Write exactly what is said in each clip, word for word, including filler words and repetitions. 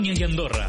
y Andorra.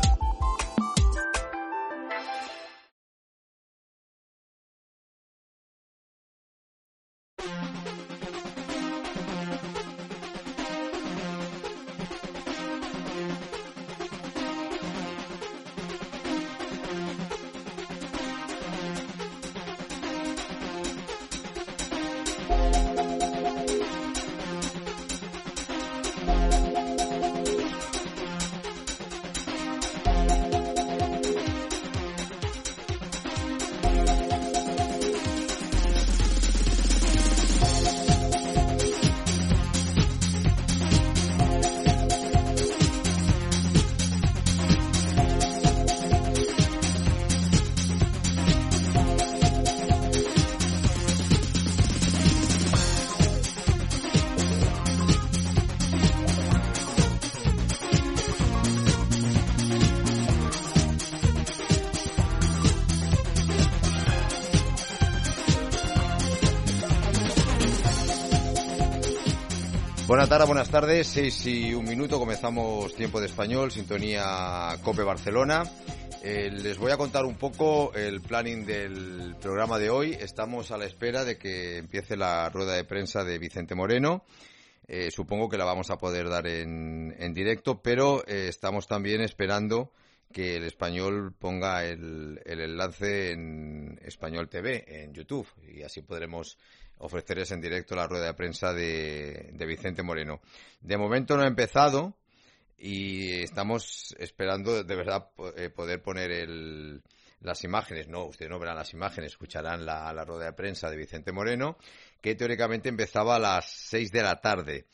Buenas tardes, buenas tardes, seis y un minuto, comenzamos Tiempo de Español, sintonía COPE Barcelona. Eh, les voy a contar un poco el planning del programa de hoy. Estamos a la espera de que empiece la rueda de prensa de Vicente Moreno. Eh, supongo que la vamos a poder dar en, en directo, pero eh, estamos también esperando que el Español ponga el, el enlace en Español T V, en YouTube, y así podremos ofrecerles en directo la rueda de prensa de, de Vicente Moreno. De momento no ha empezado y estamos esperando de verdad eh, poder poner el, las imágenes. No, ustedes no verán las imágenes, escucharán la, la rueda de prensa de Vicente Moreno, que teóricamente empezaba a las seis de la tarde.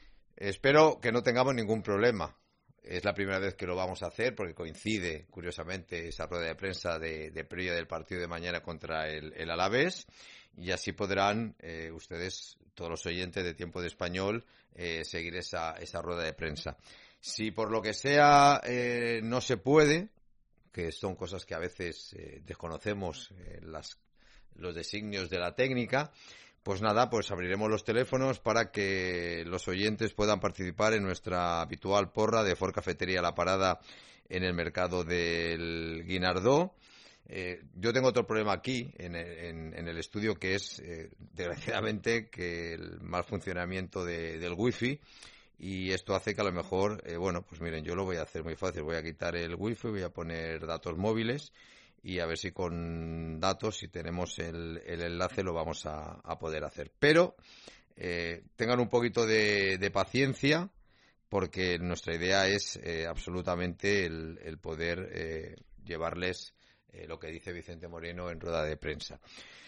Espero que no tengamos ningún problema. Es la primera vez que lo vamos a hacer porque coincide, curiosamente, esa rueda de prensa de, de previa del partido de mañana contra el, el Alavés. Y así podrán eh, ustedes, todos los oyentes de Tiempo de Español, eh, seguir esa, esa rueda de prensa. Si por lo que sea eh, no se puede, que son cosas que a veces eh, desconocemos, eh, las, los designios de la técnica, pues nada, pues abriremos los teléfonos para que los oyentes puedan participar en nuestra habitual porra de Ford Cafetería La Parada en el mercado del Guinardó. Eh, yo tengo otro problema aquí en el, en, en el estudio, que es eh, desgraciadamente que el mal funcionamiento de, del wifi, y esto hace que a lo mejor, eh, bueno, pues miren, yo lo voy a hacer muy fácil, voy a quitar el wifi, voy a poner datos móviles y a ver si con datos, si tenemos el, el enlace, lo vamos a, a poder hacer. Pero eh, tengan un poquito de, de paciencia, porque nuestra idea es eh, absolutamente el, el poder eh, llevarles Eh, lo que dice Vicente Moreno en rueda de prensa.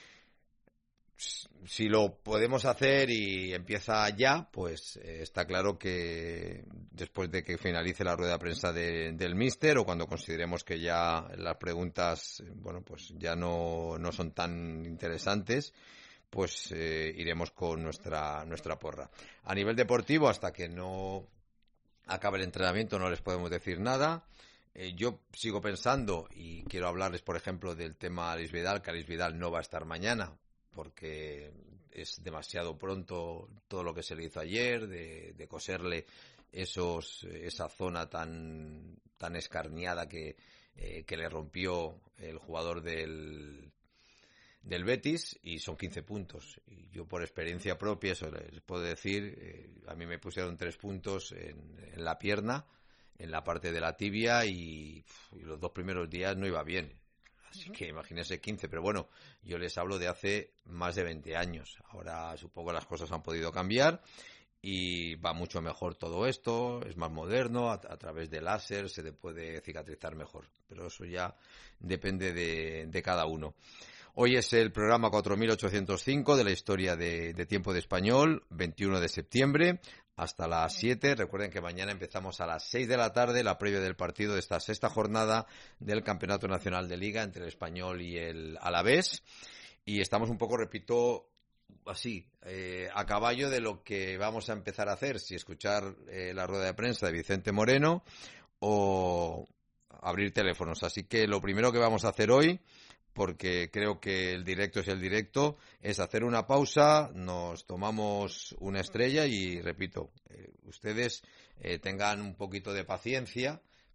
Si lo podemos hacer y empieza ya, pues eh, está claro que después de que finalice la rueda de prensa de, del míster, o cuando consideremos que ya las preguntas, bueno, pues ya no, no son tan interesantes, pues eh, iremos con nuestra, nuestra porra. A nivel deportivo, hasta que no acabe el entrenamiento, no les podemos decir nada. Eh, yo sigo pensando, y quiero hablarles, por ejemplo, del tema Alex Vidal, que Alex Vidal no va a estar mañana, porque es demasiado pronto todo lo que se le hizo ayer, de, de coserle esos, esa zona tan, tan escarniada que, eh, que le rompió el jugador del, del Betis, y son quince puntos. Y yo, por experiencia propia, eso les puedo decir, eh, a mí me pusieron tres puntos en, en la pierna, en la parte de la tibia, y, y los dos primeros días no iba bien. Así que imagínense quince, pero bueno, yo les hablo de hace más de veinte años. Ahora supongo las cosas han podido cambiar y va mucho mejor todo esto, es más moderno, a, a través de láser se le puede cicatrizar mejor, pero eso ya depende de, de cada uno. Hoy es el programa cuatro mil ochocientos cinco de la historia de, de Tiempo de Español, veintiuno de septiembre. Hasta las siete. Recuerden que mañana empezamos a las seis de la tarde, la previa del partido de esta sexta jornada del Campeonato Nacional de Liga entre el Español y el Alavés. Y estamos un poco, repito, así, eh, a caballo de lo que vamos a empezar a hacer, si escuchar eh, la rueda de prensa de Vicente Moreno o abrir teléfonos. Así que lo primero que vamos a hacer hoy, porque creo que el directo es el directo, es hacer una pausa, nos tomamos una estrella y, repito, eh, ustedes eh, tengan un poquito de paciencia,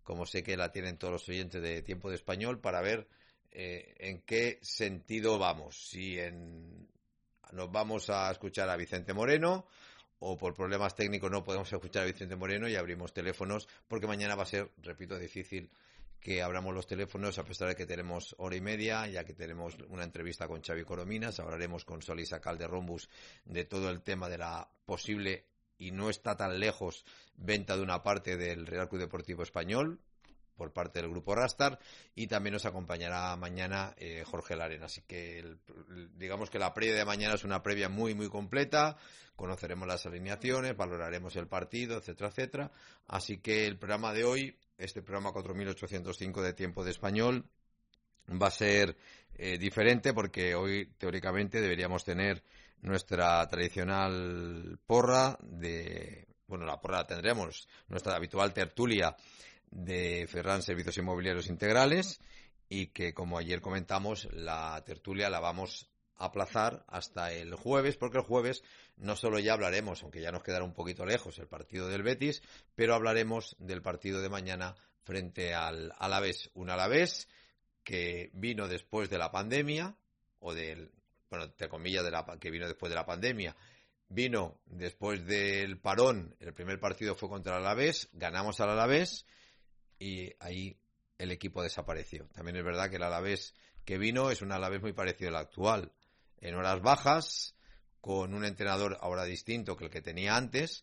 como sé que la tienen todos los oyentes de Tiempo de Español, para ver eh, en qué sentido vamos. Si en, nos vamos a escuchar a Vicente Moreno, o por problemas técnicos no podemos escuchar a Vicente Moreno y abrimos teléfonos, porque mañana va a ser, repito, difícil que abramos los teléfonos, a pesar de que tenemos hora y media, ya que tenemos una entrevista con Xavi Corominas. Hablaremos con Solís Acal de Rombus de todo el tema de la posible, y no está tan lejos, venta de una parte del Real Club Deportivo Español por parte del Grupo Rastar, y también nos acompañará mañana eh, Jorge Larena. Así que el, digamos que la previa de mañana es una previa muy muy completa, conoceremos las alineaciones, valoraremos el partido, etcétera, etcétera. Así que el programa de hoy, este programa cuatro mil ochocientos cinco de Tiempo de Español, va a ser eh, diferente, porque hoy teóricamente deberíamos tener nuestra tradicional porra de, bueno, la porra la tendremos, nuestra habitual tertulia de Ferran Servicios Inmobiliarios Integrales, y que, como ayer comentamos, la tertulia la vamos a aplazar hasta el jueves, porque el jueves no solo ya hablaremos, aunque ya nos quedará un poquito lejos el partido del Betis, pero hablaremos del partido de mañana frente al Alavés, un Alavés que vino después de la pandemia, o del, bueno, entre comillas, de la, que vino después de la pandemia, vino después del parón. El primer partido fue contra el Alavés, ganamos al Alavés, y ahí el equipo desapareció. También es verdad que el Alavés que vino es un Alavés muy parecido al actual, en horas bajas, con un entrenador ahora distinto que el que tenía antes,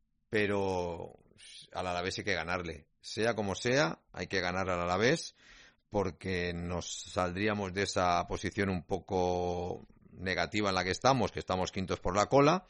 pero al Alavés hay que ganarle. Sea como sea, hay que ganar al Alavés, porque nos saldríamos de esa posición un poco negativa en la que estamos, que estamos quintos por la cola,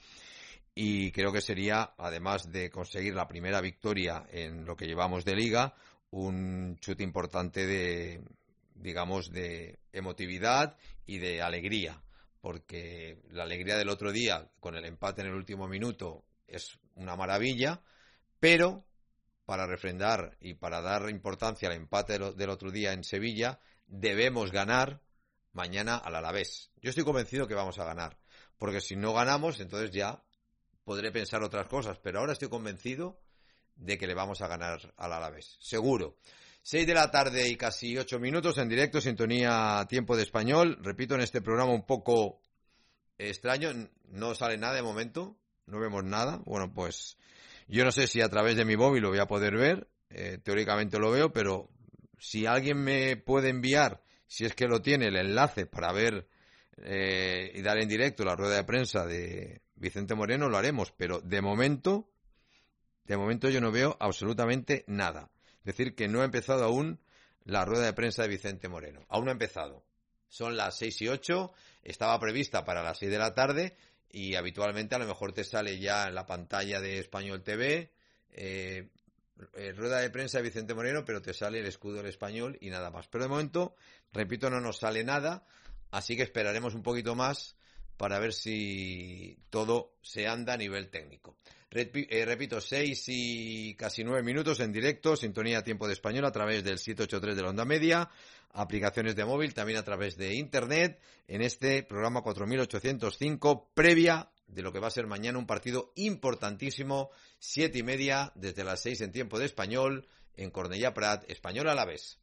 y creo que sería, además de conseguir la primera victoria en lo que llevamos de Liga, un chute importante de, digamos, de emotividad y de alegría, porque la alegría del otro día con el empate en el último minuto es una maravilla, pero para refrendar y para dar importancia al empate del otro día en Sevilla, debemos ganar mañana al Alavés. Yo estoy convencido que vamos a ganar, porque si no ganamos, entonces ya podré pensar otras cosas, pero ahora estoy convencido de que le vamos a ganar al Alavés, seguro. Seis de la tarde y casi ocho minutos en directo, sintonía Tiempo de Español. Repito, en este programa un poco extraño, no sale nada de momento, no vemos nada. Bueno, pues yo no sé si a través de mi móvil lo voy a poder ver, eh, teóricamente lo veo, pero si alguien me puede enviar, si es que lo tiene, el enlace para ver eh, y dar en directo la rueda de prensa de Vicente Moreno, lo haremos, pero de momento, de momento yo no veo absolutamente nada. Es decir, que no ha empezado aún la rueda de prensa de Vicente Moreno. Aún no ha empezado. Son las seis y ocho, estaba prevista para las seis de la tarde, y habitualmente a lo mejor te sale ya en la pantalla de Español T V, eh, eh, rueda de prensa de Vicente Moreno, pero te sale el escudo del Español y nada más. Pero de momento, repito, no nos sale nada, así que esperaremos un poquito más para ver si todo se anda a nivel técnico. Repi- eh, repito, seis y casi nueve minutos en directo, sintonía Tiempo de Español a través del siete ocho tres de la onda media, aplicaciones de móvil, también a través de internet, en este programa cuatro mil ochocientos cinco, previa de lo que va a ser mañana un partido importantísimo, siete y media, desde las seis en Tiempo de Español, en Cornellà Prat, Español Alavés.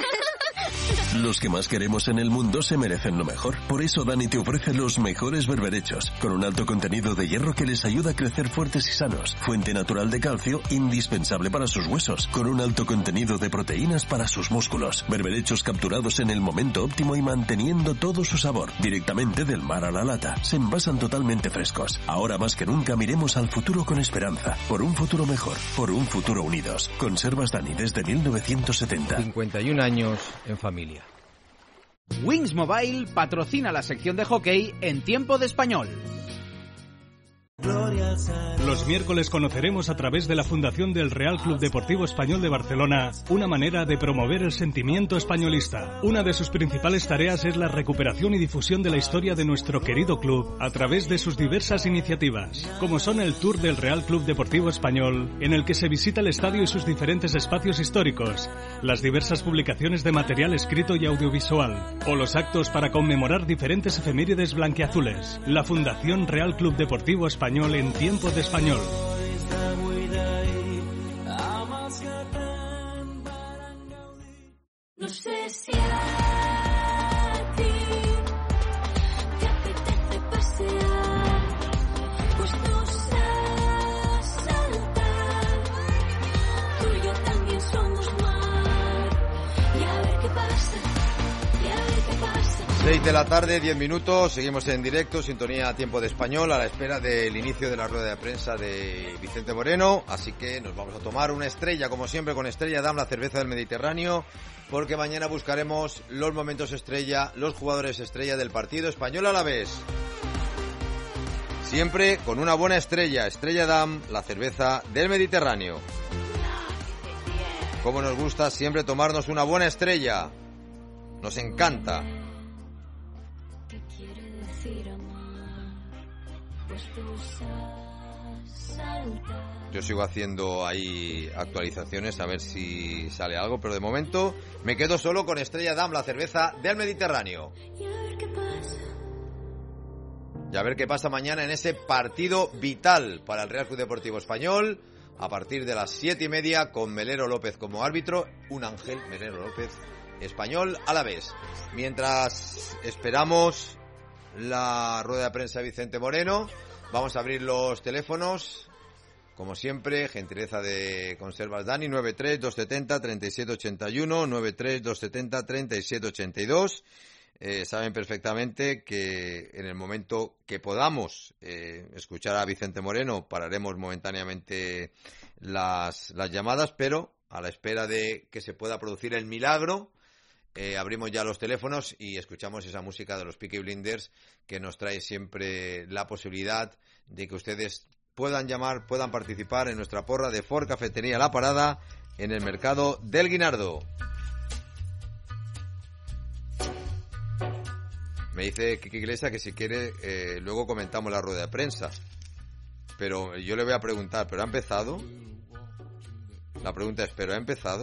Los que más queremos en el mundo se merecen lo mejor. Por eso Dani te ofrece los mejores berberechos, con un alto contenido de hierro que les ayuda a crecer fuertes y sanos. Fuente natural de calcio, indispensable para sus huesos, con un alto contenido de proteínas para sus músculos. Berberechos capturados en el momento óptimo y manteniendo todo su sabor, directamente del mar a la lata. Se envasan totalmente frescos. Ahora más que nunca miremos al futuro con esperanza. Por un futuro mejor, por un futuro unidos. Conservas Dani desde mil novecientos setenta. cincuenta y un años en familia. Wings Mobile patrocina la sección de hockey en Tiempo de Español. Los miércoles conoceremos a través de la Fundación del Real Club Deportivo Español de Barcelona una manera de promover el sentimiento españolista. Una de sus principales tareas es la recuperación y difusión de la historia de nuestro querido club a través de sus diversas iniciativas, como son el Tour del Real Club Deportivo Español, en el que se visita el estadio y sus diferentes espacios históricos, las diversas publicaciones de material escrito y audiovisual, o los actos para conmemorar diferentes efemérides blanquiazules. La Fundación Real Club Deportivo Español en Tiempo de Español. No sé si a ti te apetece pasear, puestos a saltar. Tú y yo también somos mar. Y a ver qué pasa, y a ver qué pasa. seis de la tarde, diez minutos, seguimos en directo, sintonía Tiempo de Español, a la espera del inicio de la rueda de prensa de Vicente Moreno, así que nos vamos a tomar una estrella, como siempre, con Estrella Damm, la cerveza del Mediterráneo, porque mañana buscaremos los momentos estrella, los jugadores estrella del partido español Alavés. Siempre con una buena estrella, Estrella Damm, la cerveza del Mediterráneo. Como nos gusta siempre tomarnos una buena estrella, nos encanta. Yo sigo haciendo ahí actualizaciones a ver si sale algo, pero de momento me quedo solo con Estrella Damm, la cerveza del Mediterráneo. Y a ver qué pasa. Y a ver qué pasa mañana en ese partido vital para el Real Club Deportivo Español, a partir de las siete y media, con Melero López como árbitro, un Ángel Melero López, Español Alavés. Mientras esperamos la rueda de prensa de Vicente Moreno, vamos a abrir los teléfonos. Como siempre, gentileza de Conservas Dani, nueve tres dos siete cero tres siete ocho uno, nueve tres dos siete cero tres siete ocho dos. Eh, saben perfectamente que en el momento que podamos eh, escuchar a Vicente Moreno, pararemos momentáneamente las, las llamadas, pero a la espera de que se pueda producir el milagro, eh, abrimos ya los teléfonos y escuchamos esa música de los Peaky Blinders que nos trae siempre la posibilidad de que ustedes puedan llamar, puedan participar en nuestra porra de Ford Cafetería La Parada en el mercado del Guinardo. Me dice Kiki Iglesias que si quiere eh, luego comentamos la rueda de prensa, pero yo le voy a preguntar, ¿pero ha empezado? La pregunta es, ¿pero ha empezado?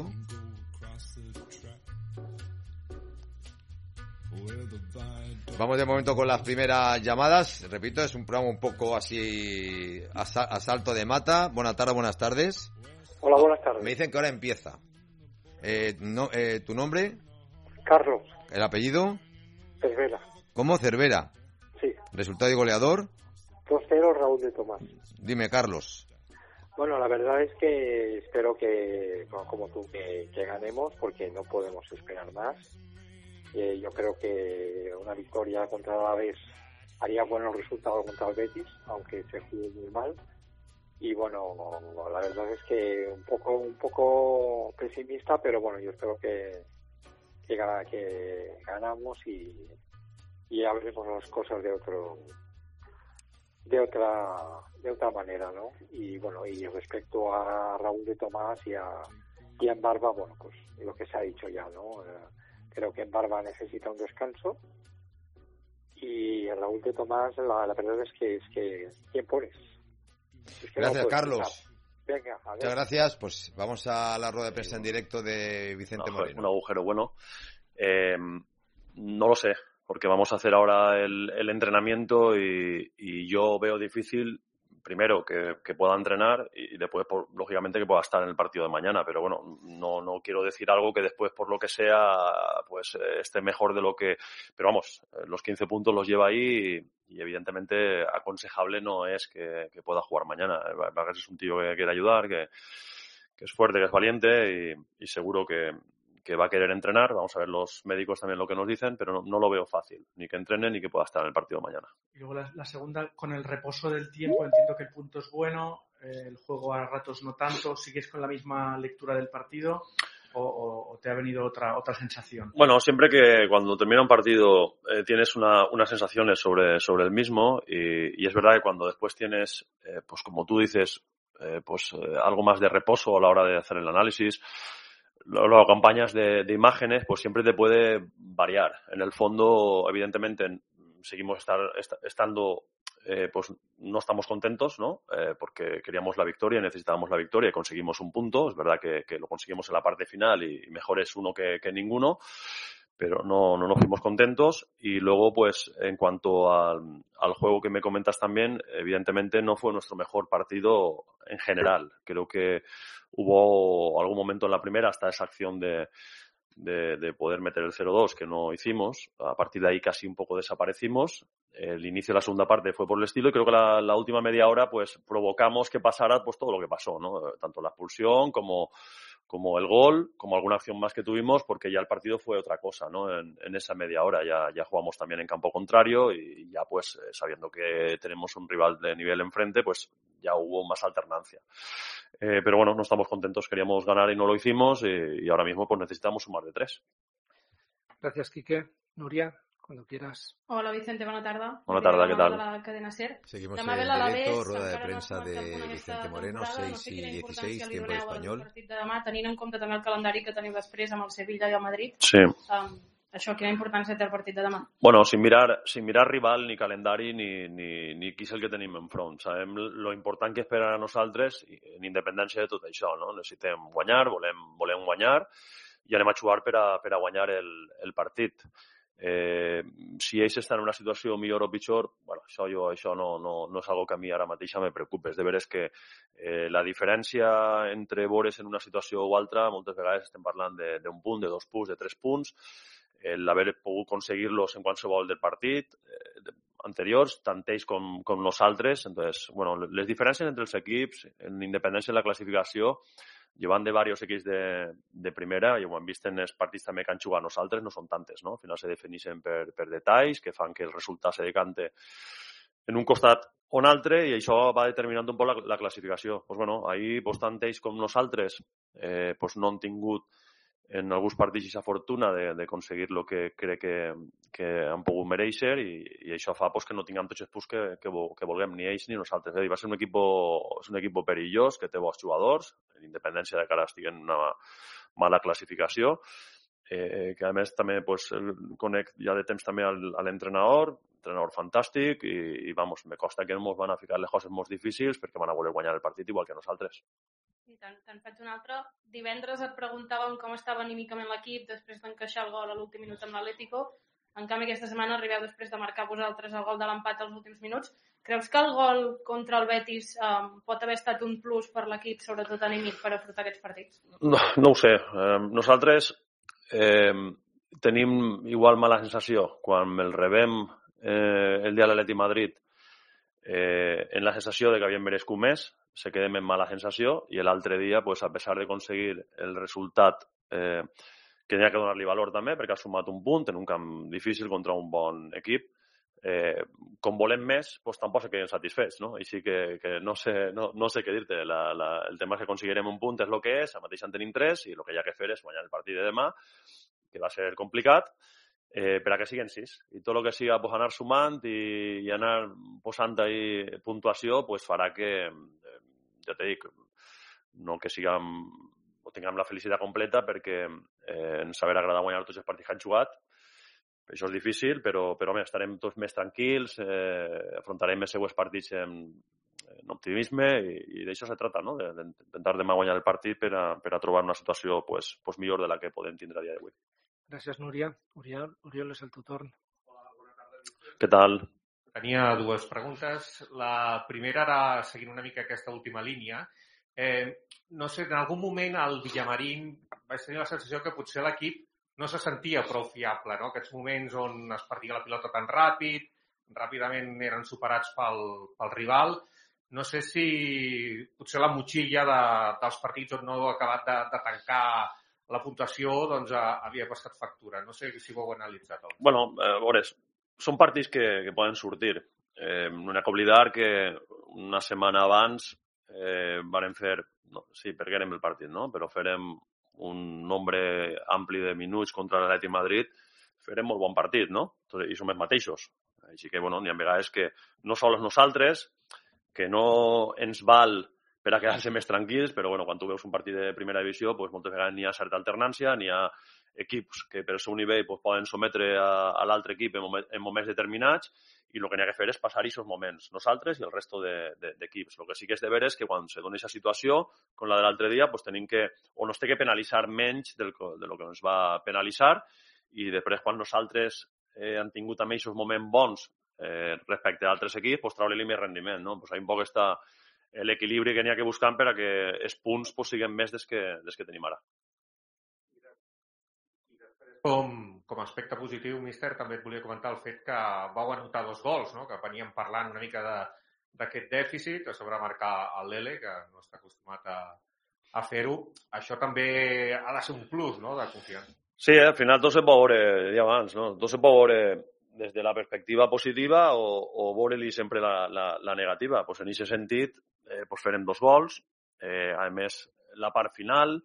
Vamos de momento con las primeras llamadas. Repito, es un programa un poco así a, a salto de mata. Buenas tardes, buenas tardes. Hola, buenas tardes. Me dicen que ahora empieza. Eh, no, eh, ¿Tu nombre? Carlos. ¿El apellido? Cervera. ¿Cómo? Cervera. Sí. ¿Resultado y goleador? dos cero Raúl de Tomás. Dime, Carlos. Bueno, la verdad es que espero que, bueno, como tú, que, que ganemos, porque no podemos esperar más. Eh, yo creo que una victoria contra el Alavés haría buenos resultados contra el Betis, aunque se jugó muy mal. Y bueno, la verdad es que un poco un poco pesimista, pero bueno, yo espero que que, gana, que ganamos y, y hablemos las cosas de otro de otra de otra manera, ¿no? Y bueno, y respecto a Raúl de Tomás y a, y a Barba, bueno, pues lo que se ha dicho ya, ¿no? Eh, creo que Barba necesita un descanso y Raúl de Tomás, la, la verdad es que es que ¿quién pones? Es que Gracias, no Carlos. Estar. Venga, a ver. Muchas gracias. Pues vamos a la rueda de prensa en directo de Vicente no, Moreno. Un agujero bueno. Eh, no lo sé, porque vamos a hacer ahora el, el entrenamiento y, y yo veo difícil, primero, que, que pueda entrenar y después, por, lógicamente, que pueda estar en el partido de mañana. Pero bueno, no, no quiero decir algo que después, por lo que sea, pues eh, esté mejor de lo que... Pero vamos, los quince puntos los lleva ahí y, y evidentemente aconsejable no es que, que pueda jugar mañana. Vargas es un tío que quiere ayudar, que, que es fuerte, que es valiente y, y seguro que... que va a querer entrenar. Vamos a ver los médicos también lo que nos dicen, pero no, no lo veo fácil, ni que entrene ni que pueda estar en el partido mañana. Y luego la, la segunda, con el reposo del tiempo, entiendo que el punto es bueno, eh, el juego a ratos no tanto. ¿Sigues con la misma lectura del partido o, o, o te ha venido otra otra sensación? Bueno, siempre que cuando termina un partido eh, tienes una, unas sensaciones sobre, sobre el mismo y, y es verdad que cuando después tienes, eh, pues como tú dices, eh, pues eh, algo más de reposo a la hora de hacer el análisis, las campañas de, de imágenes, pues siempre te puede variar. En el fondo, evidentemente, seguimos estar, est- estando, eh, pues no estamos contentos, ¿no? Eh, porque queríamos la victoria, necesitábamos la victoria y conseguimos un punto. Es verdad que, que lo conseguimos en la parte final y, y mejor es uno que, que ninguno, pero no, no nos fuimos contentos. Y luego, pues, en cuanto al, al juego que me comentas también, evidentemente no fue nuestro mejor partido en general. Creo que hubo algún momento en la primera, hasta esa acción de, de, de poder meter el cero dos, que no hicimos. A partir de ahí casi un poco desaparecimos. El inicio de la segunda parte fue por el estilo y creo que la, la última media hora pues provocamos que pasara pues todo lo que pasó, ¿no? Tanto la expulsión como, como el gol, como alguna acción más que tuvimos, porque ya el partido fue otra cosa, ¿no? En, en esa media hora ya, ya jugamos también en campo contrario y ya pues eh, sabiendo que tenemos un rival de nivel enfrente, pues ya hubo más alternancia. Eh, pero bueno, no estamos contentos, queríamos ganar y no lo hicimos y, y ahora mismo pues necesitamos sumar de tres. Gracias, Quique. Nuria, cuando quieras. Hola, Vicente, bona tarda. Bona tarda, què tal? De la cadena SER. Seguimos Demà ve en l'Alavés, directo, rueda de encara no prensa s'ha marcat de punt aquesta Vicente Moreno, temporada. seis No sé y quina dieciséis, importància li tiempo doneu al español. partit de demà, tenint en compte també el calendari que teniu després amb el Sevilla i el Madrid. Sí. Um, això, quina importància té el partit de demà? Bueno, sin mirar, sin mirar rival, ni calendari, ni, ni, ni qui és el que tenim enfront. Sabem lo important que és per a nosaltres, en independència de tot això, no? Necessitem guanyar, volem, volem guanyar, i anem a jugar per a, per a guanyar el, el partit. Eh, si ells estan en una situació millor o pitjor, bueno, això, jo, això no, no, no és algo que a mi ara mateix me preocupa. És de veres que eh, la diferència entre veure's en una situació o altra, moltes vegades estem parlant d'un punt, de dos punts, de tres punts, l'haver pogut aconseguir-los en qualsevol del partit eh, anteriors, tant ells com, com nosaltres. Entonces, bueno, les diferències entre els equips, en independència de la classificació, llevant de diversos equips de, de primera, i ho hem vist en els partits també que han jugat nosaltres, no són tantes, no? Al final se defineixen per, per detalls que fan que el resultat se decante en un costat o un altre i això va determinant un poc la, la classificació. Pues bueno, ahir, pues, tant ells com nosaltres eh, pues no han tingut en alguns partits aquesta fortuna d'aconseguir el que crec que, que han pogut mereixer i, i això fa pues, que no tinguem tots els punts que, que, que vulguem, ni ells ni nosaltres. Eh? Va ser un equip, és un equip perillós, que té bons jugadors, en independència de que ara estigui en una mala classificació, eh, que a més també pues, conec ja de temps també al, a l'entrenador, entrenador fantàstic i, i vamos, me costa que ens van a ficar les coses molt difícils perquè van a voler guanyar el partit igual que nosaltres. I t'han fet un altre. Divendres et preguntàvem com estava anímicament l'equip després d'encaixar el gol a l'últim minut amb l'Atlético. En canvi, aquesta setmana arribeu després de marcar vosaltres el gol de l'empat als últims minuts. Creus que el gol contra el Betis eh, pot haver estat un plus per l'equip, sobretot anímic, per afrontar aquests partits? No, no ho sé. Eh, nosaltres eh, tenim igual mala sensació quan el rebem eh, el dia de l'Atleti Madrid eh, en la sensació de que havíem merescut més, se quedem en mala sensació i l'altre dia, pues, a pesar d'aconseguir el resultat eh, que n'hi ha que donar-li valor també perquè ha sumat un punt en un camp difícil contra un bon equip, eh, com volem més, pues, tampoc se queden satisfets, no? Així que, que no, sé, no, no sé què dir-te. La, la, el tema és que aconseguirem un punt és el que és, a mateix en tenim tres i el que hi ha que fer és guanyar el partit de demà, que va ser complicat, Eh, per a que siguin sis. I tot el que siga pues, anar sumant i, i anar posant ahí puntuació pues, farà que, eh, ja te dic, no que siguem o tinguem la felicitat completa perquè eh, ens haver agradat guanyar tots els partits que han jugat. Això és difícil, però, però home, estarem tots més tranquils, eh, afrontarem els següents partits en, en optimisme i, i d'això se trata, no? D'intentar demà guanyar el partit per a, per a trobar una situació pues, pues, millor de la que podem tindre a dia d'avui. Gràcies, Núria. Oriol, Oriol, és el teu torn. Hola, bona tarda. Què tal? Tenia dues preguntes. La primera era seguint una mica aquesta última línia. Eh, no sé, en algun moment al Villamarín vaig tenir la sensació que potser l'equip no se sentia prou fiable, no? Aquests moments on es perdia la pilota tan ràpid, ràpidament eren superats pel, pel rival. No sé si potser la motxilla de, dels partits on no heu acabat de, de tancar la puntuació doncs, havia passat factura. No sé si ho heu analitzat. Doncs. Bueno, a veure, són partits que, que poden sortir. Eh, no hi ha que oblidar que una setmana abans eh, vam fer, no, sí, perquè érem el partit, no? Però farem un nombre ampli de minuts contra l'Atlètic Madrid, farem molt bon partit, no? I som els mateixos. Així que, bueno, n'hi ha vegades que no sols nosaltres, que no ens val per a quedar-se més tranquils, però bueno, quan tu veus un partit de primera divisió, pues, moltes vegades n'hi ha certa alternància, n'hi ha equips que per el seu nivell pues, poden sometre a, a l'altre equip en, moment, en moments determinats i el que n'hi ha que fer és passar aquests moments, nosaltres i el resto d'equips. De, de, el que sí que és de veres és que quan se dona aquesta situació, com la de l'altre dia, pues, tenim que, o no es té que penalitzar menys del, de lo que ens va penalitzar i després quan nosaltres eh, han tingut també aquests moments bons eh, respecte a altres equips, pues, treure-li més rendiment. No? Pues, un poc està l'equilibri que n'hi ha que buscar per a que els punts pues, siguin més des que, des que tenim ara. Com, com a aspecte positiu, míster, també et volia comentar el fet que vau anotar dos gols, no? Que veníem parlant una mica de, d'aquest dèficit, a sobre marcar el Lele, que no està acostumat a, a fer-ho. Això també ha de ser un plus, no?, de confiança. Sí, eh? Al final tot se pot veure, deia abans, no? Tot se pot veure des de la perspectiva positiva o, o veure-li sempre la, la, la negativa. Pues en aquest sentit, eh, pues farem dos gols. Eh, a més, la part final,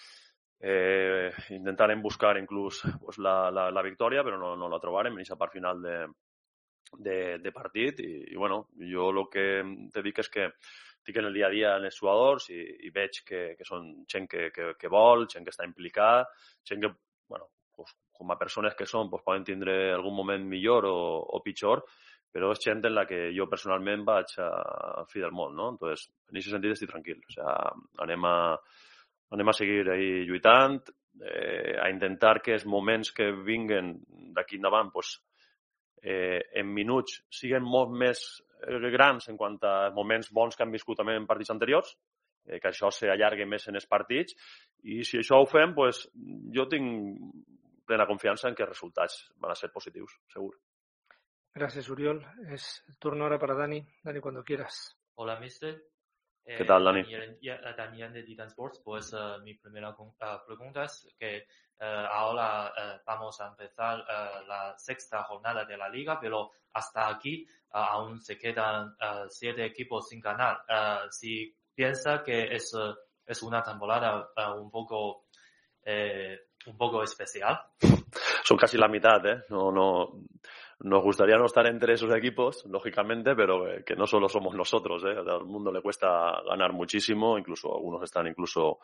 eh, intentarem buscar inclús pues, la, la, la victòria, però no, no la trobarem en aquesta part final de, de, de partit. I, i bueno, jo el que te dic és que estic en el dia a dia en els jugadors i, i veig que, que són gent que, que, que vol, gent que està implicada, gent que, bueno, pues, com a persones que són, pues, poden tindre algun moment millor o, o pitjor, però és gent en la que jo personalment vaig a, a fi del món, no? Entonces, en aquest sentit estic tranquil. O sea, anem a, anem a seguir ahí lluitant, eh, a intentar que els moments que vinguen d'aquí endavant, pues, eh, en minuts, siguin molt més grans en quant a moments bons que han viscut també en partits anteriors, eh, que això s'allargui més en els partits, i si això ho fem, pues, jo tinc plena confiança en que els resultats van a ser positius, segur. Gracias, Uriol. Es el turno ahora para Dani. Dani, cuando quieras. Hola, mister. Eh, ¿Qué tal, Dani? Daniel, Daniel de Titan Sports. Pues uh, mi primera uh, pregunta es que uh, ahora uh, vamos a empezar uh, la sexta jornada de la liga, pero hasta aquí uh, aún se quedan uh, siete equipos sin ganar. Uh, si piensa que es, uh, es una temporada uh, un poco eh, un poco especial. Son casi la mitad, ¿eh? No, no, nos gustaría no estar entre esos equipos, lógicamente, pero eh, que no solo somos nosotros, ¿eh? A todo el mundo le cuesta ganar muchísimo, incluso algunos están incluso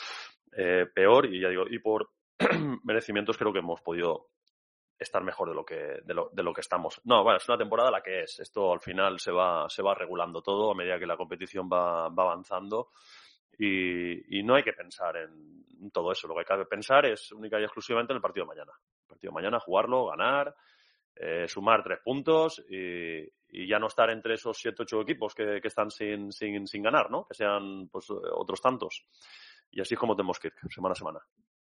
eh, peor, y ya digo, y por merecimientos creo que hemos podido estar mejor de lo que de lo, de lo que estamos. No, bueno, es una temporada la que es. Esto al final se va se va regulando todo a medida que la competición va, va avanzando. Y, y no hay que pensar en todo eso. Lo que hay que pensar es única y exclusivamente en el partido de mañana. El partido de mañana, jugarlo, ganar, eh, sumar tres puntos y, y ya no estar entre esos siete ocho equipos que, que están sin, sin, sin ganar, ¿no? Que sean pues otros tantos. Y así es como tenemos que ir, semana a semana.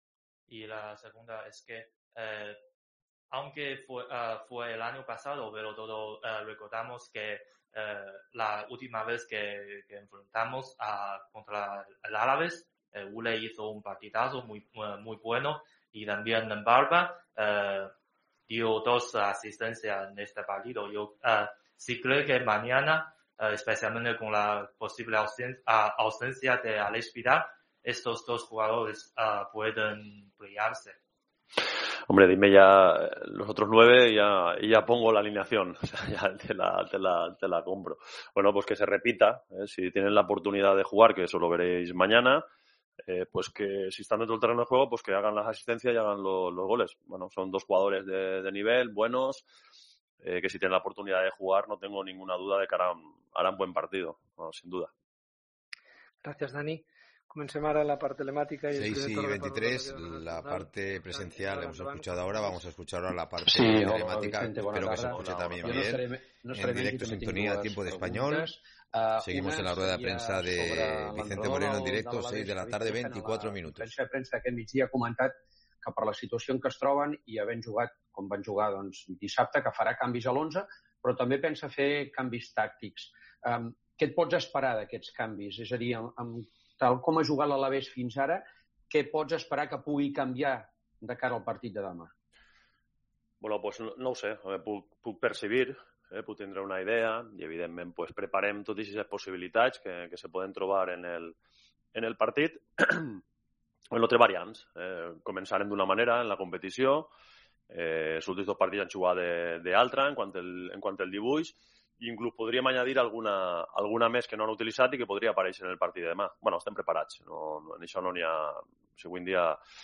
Y la segunda es que, eh, aunque fue, uh, fue el año pasado, pero todos uh, recordamos que Uh, la última vez que, que enfrentamos a, contra el Álaves, eh, Ule hizo un partidazo muy, muy, muy bueno y también Barba uh, dio dos asistencias en este partido. Yo uh, sí creo que mañana, uh, especialmente con la posible ausen- uh, ausencia de Alex Vidal, estos dos jugadores uh, pueden brillarse. Hombre, dime ya los otros nueve y ya, y ya pongo la alineación, o sea, ya te la, te la, te la compro. Bueno, pues que se repita, ¿eh? Si tienen la oportunidad de jugar, que eso lo veréis mañana, eh, pues que si están dentro del terreno de juego, pues que hagan las asistencias y hagan lo, los goles. Bueno, son dos jugadores de, de nivel, buenos, eh, que si tienen la oportunidad de jugar, no tengo ninguna duda de que harán, harán buen partido, bueno, sin duda. Gracias, Dani. Comencem ara la part telemàtica. I seis y veintitrés, la parte presencial hemos escuchado ahora, vamos a escuchar ahora la parte sí, telemática, Vicente, espero que se escuche hola, también hola. bien, no seré, no seré en directo sintonía Tiempo de Español, uh, seguimos en la rueda de prensa de Vicente Moreno en directo, seis de la tarde, veinticuatro minutos. La conferència de premsa d'aquest migdia ha comentat que per la situació en què es troben i havent jugat com van jugar doncs, dissabte, que farà canvis a l'onze, però també pensa fer canvis tàctics. Um, què et pots esperar d'aquests canvis? És a dir, amb, amb tal com ha jugat l'Alavés fins ara, què pots esperar que pugui canviar de cara al partit de demà? Bueno, pues no, no ho sé, puc, puc percibir, eh, puc tindre una idea i evidentment pues, preparem totes aquestes possibilitats que, que se poden trobar en el, en el partit. En altres variants, eh, començarem d'una manera en la competició, eh, els últims dos partits han jugat d'altra en quant el, en quant el dibuix, i inclús podríem añadir alguna, alguna més que no han utilitzat i que podria aparèixer en el partit de demà. Bueno, estem preparats, no, no, en això no n'hi ha... Avui en dia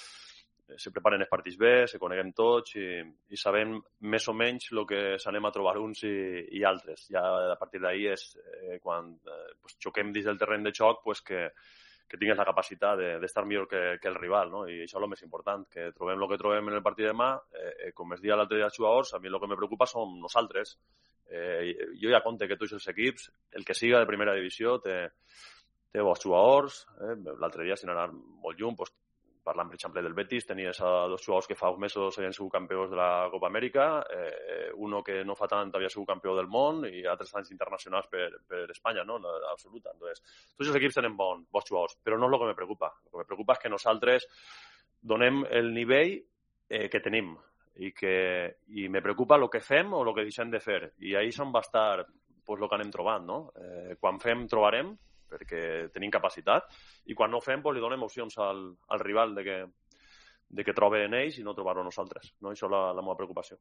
se preparen els partits bé, se coneguem tots i, i sabem més o menys el que s'anem a trobar uns i, i altres. Ja a partir d'ahir és eh, quan eh, pues, xoquem dins del terreny de xoc pues, que, que tingues la capacitat d'estar de, millor que, que el rival, no? I això és el més important, que trobem el que trobem en el partit de demà. Eh, com es dia l'altre dia als jugadors, a mi el que me preocupa som nosaltres. Eh, jo ja compte que tots els equips, el que siga de primera divisió, té, té bons jugadors. Eh? L'altre dia, sin anar molt lluny, pues, parlant, per exemple, del Betis, tenies a dos jugadors que fa uns mesos havien sigut campions de la Copa Amèrica, eh, uno que no fa tant havia sigut campió del món i altres anys internacionals per, per Espanya, no? La absoluta. Entonces, tots els equips tenen bon, bons jugadors, però no és el que me preocupa. El que me preocupa és que nosaltres donem el nivell eh, que tenim i que i me preocupa el que fem o el que deixem de fer. I ahí on va estar pues, el que anem trobant, no? Eh, quan fem, trobarem, perquè tenim capacitat, i quan no fem, pues, li donem opcions al, al rival de que, de que trobe en ells i no trobar-ho nosaltres. No? Això és la, la meva preocupació.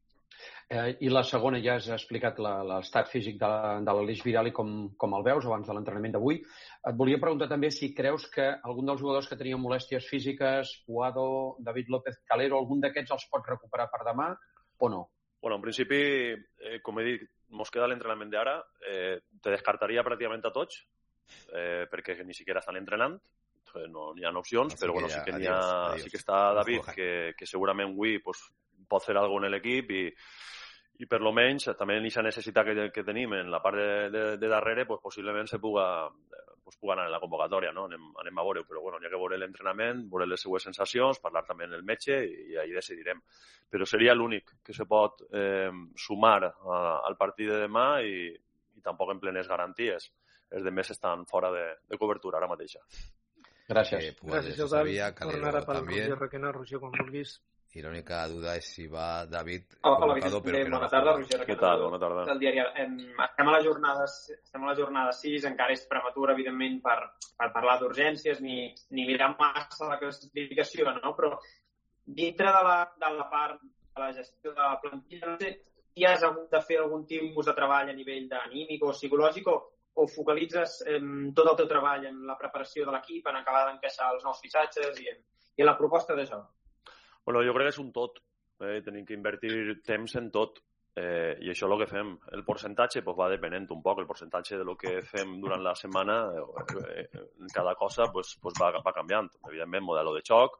Eh, I la segona, ja has explicat l'estat físic de, de l'Aleix Vidal i com, com el veus abans de l'entrenament d'avui. Et volia preguntar també si creus que algun dels jugadors que tenien molèsties físiques, Puado, David López Calero, algun d'aquests els pot recuperar per demà o no? Bueno, en principi, eh, com he dit, mos queda l'entrenament d'ara. Eh, te descartaria pràcticament a tots, eh, perquè ni siquiera estan entrenant. No hi ha opcions, Así però bueno, ja, sí que n'hi ha, adiós. Sí que està David, que, que segurament avui pues, pot fer alguna cosa en l'equip i, i per lo menys també aquesta necessitat que, que tenim en la part de, de, de darrere pues, possiblement se puga, pues, puga anar en la convocatòria, no? anem, anem a veure-ho, però bueno, hi ha que veure l'entrenament, veure les seues sensacions, parlar també amb el metge i, i ahí decidirem. Però seria l'únic que se pot eh, sumar a, al partit de demà i, i tampoc en plenes garanties. Els demés estan fora de, de cobertura ara mateixa. Gràcies. Eh, pues Gràcies, eso sabía Calero también. Roger Requena, Roger, quan vulguis. Y la única duda es si va David Hola, convocado, pero que no bona tarda, Roger Què tal? Bona tarda. Del diari. Estem a la jornada, estem a la jornada sis, encara és prematur, evidentment, per, per parlar d'urgències ni, ni mirar massa la classificació, no? Però dintre de la, de la part de la gestió de la plantilla, no sé si has hagut de fer algun tipus de treball a nivell d'anímic o psicològic o, o focalitzes eh, tot el teu treball en la preparació de l'equip, en acabar d'encaixar els nous fitxatges i en, i en la proposta de joc? Bueno, jo crec que és un tot. Eh? Tenim que invertir temps en tot. Eh, I això és el que fem. El percentatge pues, va depenent un poc. El percentatge de lo que fem durant la setmana, eh, en cada cosa pues, pues va, va canviant. Evidentment, model de xoc,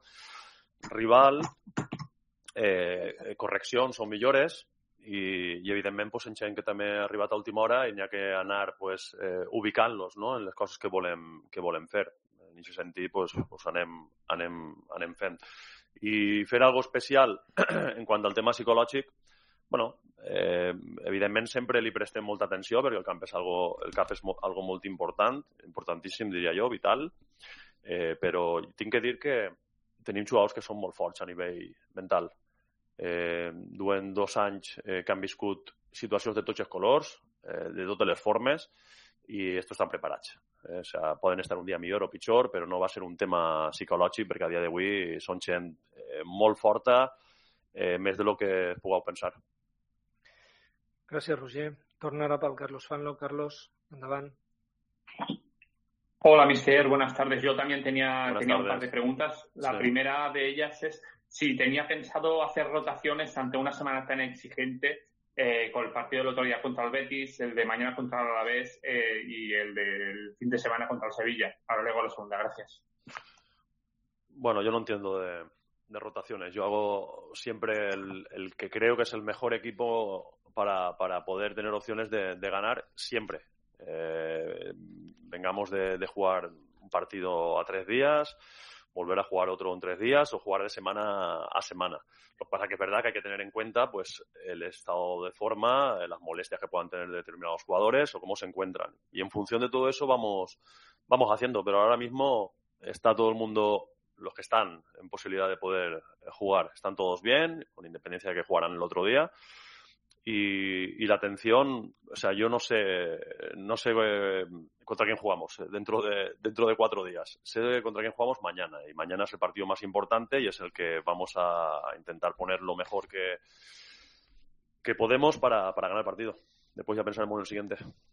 rival, eh, correccions o millores, i, i evidentment pues, en gent que també ha arribat a última hora i n'hi ha que anar pues, eh, ubicant-los, no? En les coses que volem, que volem fer. En aquest sentit pues, pues anem, anem, anem fent. I fer alguna especial en quant al tema psicològic, bueno, eh, evidentment sempre li prestem molta atenció perquè el camp és algo, el cap és mo, algo molt important, importantíssim diria jo, vital, eh, però tinc que dir que tenim jugadors que són molt forts a nivell mental. Eh, duen dos anys eh, que han viscut situacions de tots els colors, eh, de totes les formes, i estos estan preparats. Eh, o sea, poden estar un dia millor o pitjor, però no va ser un tema psicològic perquè a dia d'avui són gent eh, molt forta, eh, més de lo que pugueu pensar. Gràcies, Roger. Torna ara pel Carlos Fanlo. Carlos, endavant. Hola, mister. Buenas tardes. Yo también tenía, tenía un par de tardes. preguntas. La Sí. primera de ellas es si tenía pensado hacer rotaciones ante una semana tan exigente, eh, con el partido del otro día contra el Betis, el de mañana contra el Alavés eh, y el del fin de semana contra el Sevilla. Ahora luego la segunda. Gracias. Bueno, yo no entiendo de, de rotaciones. Yo hago siempre el, el que creo que es el mejor equipo para, para poder tener opciones de, de ganar siempre. Eh, vengamos de, de jugar un partido a tres días, volver a jugar otro en tres días o jugar de semana a semana. Lo que pasa es que es verdad que hay que tener en cuenta pues el estado de forma, las molestias que puedan tener determinados jugadores o cómo se encuentran. Y en función de todo eso vamos, vamos haciendo. Pero ahora mismo está todo el mundo, los que están en posibilidad de poder jugar, están todos bien, con independencia de que jugaran el otro día. Y, y la atención, o sea, yo no sé, no sé eh, contra quién jugamos dentro de, dentro de cuatro días. Sé contra quién jugamos mañana y mañana es el partido más importante y es el que vamos a intentar poner lo mejor que, que podemos para, para ganar el partido. Después ya pensaremos en el siguiente.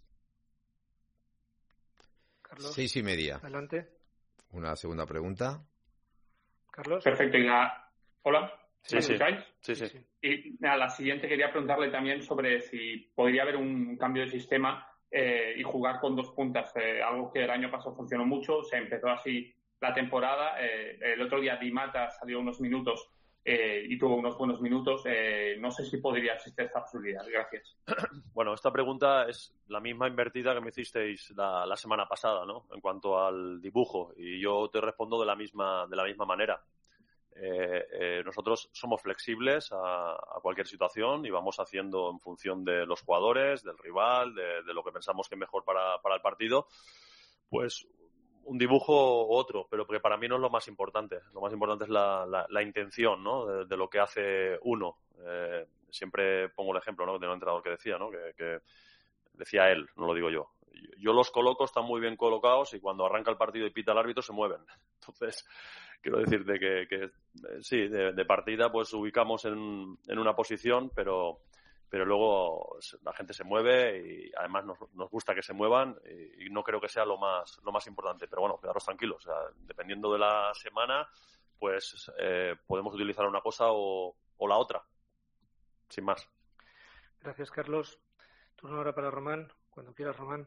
Carlos. Seis y media. Adelante. Una segunda pregunta. Carlos. Perfecto. Y la... Hola. Sí, ¿Me sí. escucháis? Sí, sí. Y a la siguiente quería preguntarle también sobre si podría haber un cambio de sistema eh, y jugar con dos puntas, eh, algo que el año pasado funcionó mucho, se empezó así la temporada, eh, el otro día Di Mata salió unos minutos eh, y tuvo unos buenos minutos. Eh, no sé si podría existir esta posibilidad. Gracias. Bueno, esta pregunta es la misma invertida que me hicisteis la, la semana pasada, ¿no? En cuanto al dibujo, y yo te respondo de la misma, de la misma manera. Eh, eh, nosotros somos flexibles a, a cualquier situación y vamos haciendo en función de los jugadores, del rival, de, de lo que pensamos que es mejor para, para el partido, pues un dibujo u otro, pero que para mí no es lo más importante. Lo más importante es la, la, la intención, ¿no? De, de lo que hace uno. Eh, siempre pongo el ejemplo, ¿no? De un entrenador que decía, ¿no? Que, que decía él, no lo digo yo. Yo los coloco, están muy bien colocados y cuando arranca el partido y pita el árbitro se mueven. Entonces, quiero decirte que, que eh, sí, de, de partida pues ubicamos en, en una posición, pero pero luego la gente se mueve y además nos, nos gusta que se muevan y, y no creo que sea lo más lo más importante. Pero bueno, quedaros tranquilos. O sea, dependiendo de la semana, pues eh, podemos utilizar una cosa o, o la otra. Sin más. Gracias, Carlos. Turno ahora para Román. Cuando quieras, Román.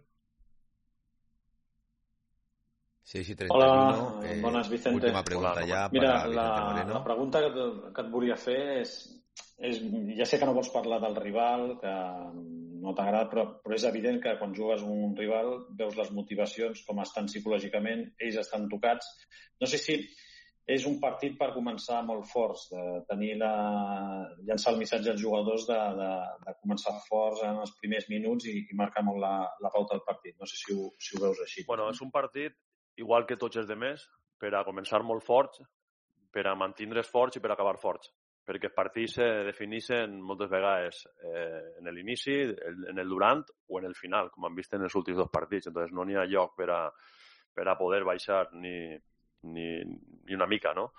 seis i trenta i u. Hola, Eh, bones, Vicente. última pregunta ja Mira, per a Vicente la, Moreno. la pregunta que, que et volia fer és, és... Ja sé que no vols parlar del rival, que no t'agrada, però, però és evident que quan jugues un rival veus les motivacions, com estan psicològicament, ells estan tocats. No sé si és un partit per començar molt forts, de tenir la... llançar el missatge als jugadors de, de, de començar forts en els primers minuts i, i marcar molt la, la pauta del partit. No sé si ho, si ho veus així. Bueno, és un partit igual que tots els demés, per a començar molt forts, per a mantindre's forts i per a acabar forts. Perquè els partits se defineixen moltes vegades eh, en l'inici, en el durant o en el final, com hem vist en els últims dos partits. Entonces no n'hi ha lloc per a, per a poder baixar ni, ni, ni una mica, ¿no?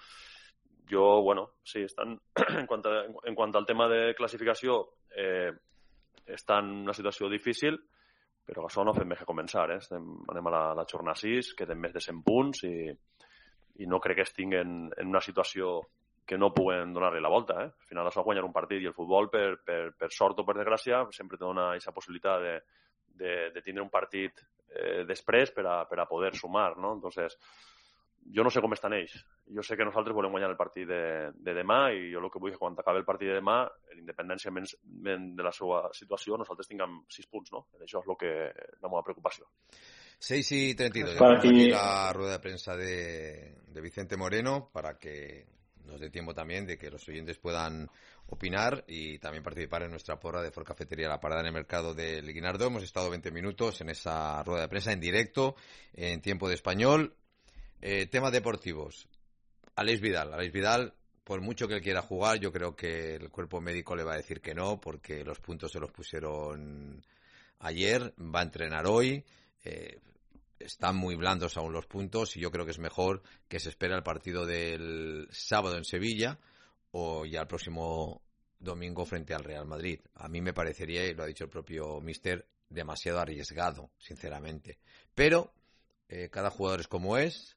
Jo, bueno, sí, estan, en quant, a, en quant al tema de classificació, eh, està en una situació difícil, però això no fem més que començar, eh? Estem, anem a la, la jornada sis, queden més de cent punts i, i no crec que estiguen en una situació que no puguen donar-li la volta, eh? Al final has de guanyar un partit i el futbol, per, per, per sort o per desgràcia, sempre te dona aquesta possibilitat de, de, de tindre un partit eh, després per a, per a poder sumar, no? Entonces, jo no sé com estan ells. Jo sé que nosaltres volem guanyar el partit de, de demà i jo el que vull és que quan acabi el partit de demà, independència de la seva situació, nosaltres tinguem sis punts, no? Això és lo que, la meva preocupació. seis y treinta y dos. Para Aquí ti... la rueda de prensa de, de Vicente Moreno para que nos dé tiempo también de que los oyentes puedan opinar y también participar en nuestra porra de For Cafetería La Parada en el Mercado del Guinardó. Hemos estado veinte minutos en esa rueda de prensa en directo, en tiempo de español. Eh, temas deportivos. Aleix Vidal. Aleix Vidal, por mucho que él quiera jugar, yo creo que el cuerpo médico le va a decir que no, porque los puntos se los pusieron ayer, va a entrenar hoy. Eh, están muy blandos aún los puntos y yo creo que es mejor que se espere el partido del sábado en Sevilla o ya el próximo domingo frente al Real Madrid. A mí me parecería, y lo ha dicho el propio míster, demasiado arriesgado, sinceramente. Pero eh, cada jugador es como es.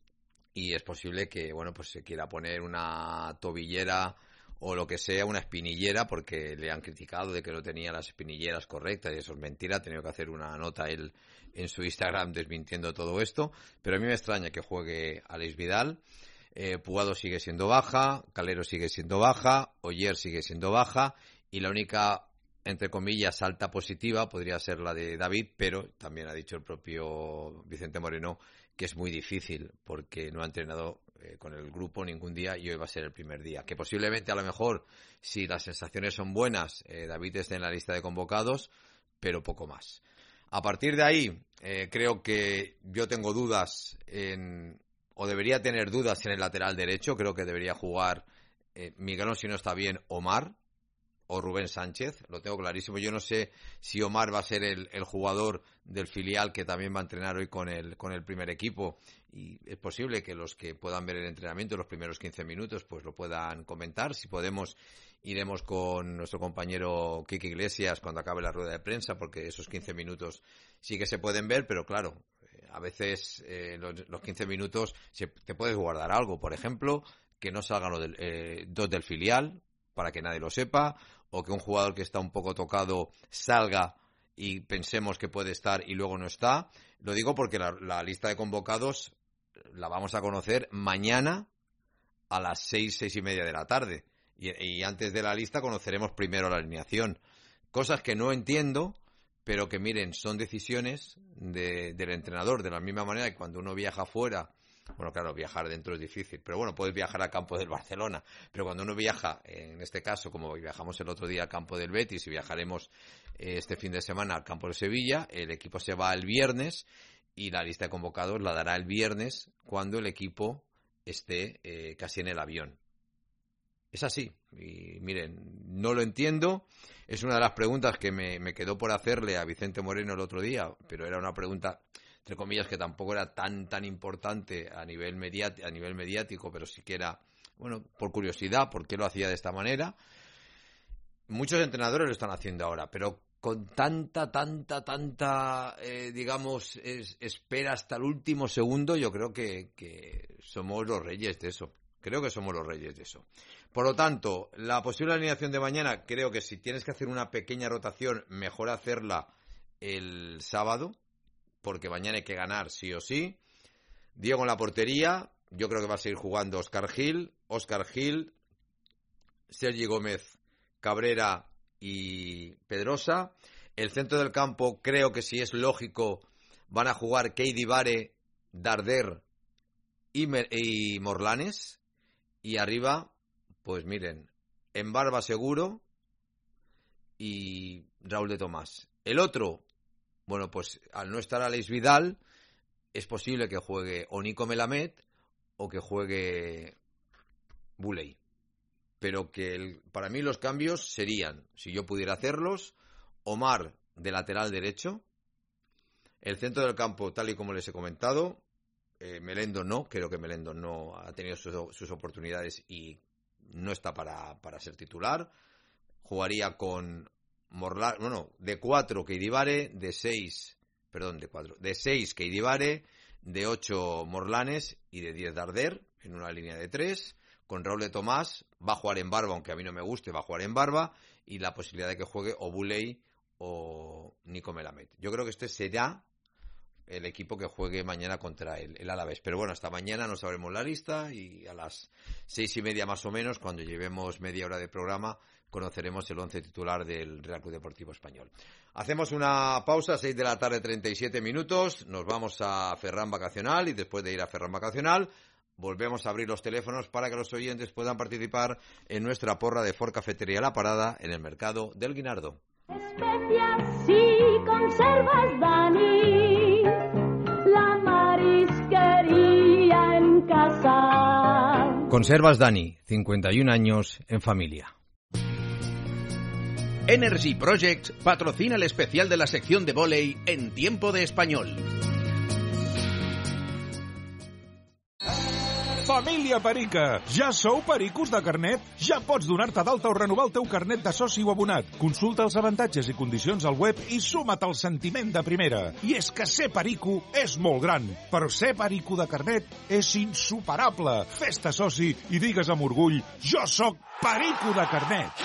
Y es posible que, bueno, pues se quiera poner una tobillera o lo que sea, una espinillera, porque le han criticado de que no tenía las espinilleras correctas y eso es mentira. Ha tenido que hacer una nota él en su Instagram desmintiendo todo esto. Pero a mí me extraña que juegue Aleix Vidal. Eh, Puado sigue siendo baja, Calero sigue siendo baja, Oyer sigue siendo baja y la única, entre comillas, alta positiva podría ser la de David, pero también ha dicho el propio Vicente Moreno que es muy difícil porque no ha entrenado eh, con el grupo ningún día y hoy va a ser el primer día. Que posiblemente, a lo mejor, si las sensaciones son buenas, eh, David esté en la lista de convocados, pero poco más. A partir de ahí, eh, creo que yo tengo dudas en, o debería tener dudas en el lateral derecho. Creo que debería jugar eh, Miguelón, si no está bien, Omar o Rubén Sánchez, lo tengo clarísimo. Yo no sé si Omar va a ser el, el jugador del filial que también va a entrenar hoy con el, con el primer equipo y es posible que los que puedan ver el entrenamiento los primeros quince minutos pues lo puedan comentar. Si podemos, iremos con nuestro compañero Quique Iglesias cuando acabe la rueda de prensa porque esos quince minutos sí que se pueden ver, pero claro, a veces eh, los, los quince minutos se, te puedes guardar algo, por ejemplo, que no salgan los del, eh, dos del filial para que nadie lo sepa, o que un jugador que está un poco tocado salga y pensemos que puede estar y luego no está. Lo digo porque la, la lista de convocados la vamos a conocer mañana a las seis, seis y media de la tarde. Y, y antes de la lista conoceremos primero la alineación. Cosas que no entiendo, pero que miren, son decisiones de, del entrenador, de la misma manera que cuando uno viaja fuera, bueno, claro, viajar dentro es difícil, pero bueno, puedes viajar al campo del Barcelona, pero cuando uno viaja, en este caso, como viajamos el otro día al campo del Betis y viajaremos este fin de semana al campo de Sevilla, el equipo se va el viernes y la lista de convocados la dará el viernes cuando el equipo esté eh, casi en el avión. Es así, y miren, no lo entiendo, es una de las preguntas que me, me quedó por hacerle a Vicente Moreno el otro día, pero era una pregunta, entre comillas, que tampoco era tan tan importante a nivel mediático, a nivel mediático, pero sí que era, bueno, por curiosidad, por qué lo hacía de esta manera. Muchos entrenadores lo están haciendo ahora, pero con tanta, tanta, tanta, eh, digamos, es, espera hasta el último segundo, yo creo que, que somos los reyes de eso. Creo que somos los reyes de eso. Por lo tanto, la posible alineación de mañana, creo que si tienes que hacer una pequeña rotación, mejor hacerla el sábado, porque mañana hay que ganar sí o sí. Diego en la portería, yo creo que va a seguir jugando Óscar Gil, Óscar Gil, Sergi Gómez, Cabrera y Pedrosa. El centro del campo, creo que si es lógico, van a jugar Keidi Vare, Darder y, y Morlanes. Y arriba, pues miren, en Barba seguro y Raúl de Tomás. El otro, bueno, pues al no estar Alex Vidal, es posible que juegue o Nico Melamed o que juegue Buley. Pero que el, para mí los cambios serían, si yo pudiera hacerlos, Omar de lateral derecho, el centro del campo, tal y como les he comentado, eh, Melendo no, creo que Melendo no ha tenido sus, sus oportunidades y no está para, para ser titular. Jugaría con Morla, bueno, de cuatro Keidi Vare, de seis, perdón, de cuatro, de seis Keidi Vare, de ocho Morlanes y de diez Darder, en una línea de tres, con Raúl de Tomás, va a jugar en Barba, aunque a mí no me guste, va a jugar en Barba, y la posibilidad de que juegue o Buley o Nico Melamed. Yo creo que este será el equipo que juegue mañana contra el, el Alavés. Pero bueno, hasta mañana no sabremos la lista y a las seis y media más o menos, cuando llevemos media hora de programa, conoceremos el once titular del Real Club Deportivo Español. Hacemos una pausa, seis de la tarde, treinta y siete minutos. Nos vamos a Ferran Vacacional y después de ir a Ferran Vacacional volvemos a abrir los teléfonos para que los oyentes puedan participar en nuestra porra de Ford Cafetería La Parada en el mercado del Guinardó. Especias y conservas, Dani, la marisquería en casa. Conservas Dani, cincuenta y un años en familia. Energy Projects patrocina el especial de la sección de vóley en Tiempo de Español. Família Perica! Ja sou pericos de carnet? Ja pots donar-te d'alta o renovar el teu carnet de soci o abonat. Consulta els avantatges i condicions al web i suma't al sentiment de primera. I és que ser perico és molt gran, però ser perico de carnet és insuperable. Fes-te soci i digues amb orgull: jo sóc perico de carnet!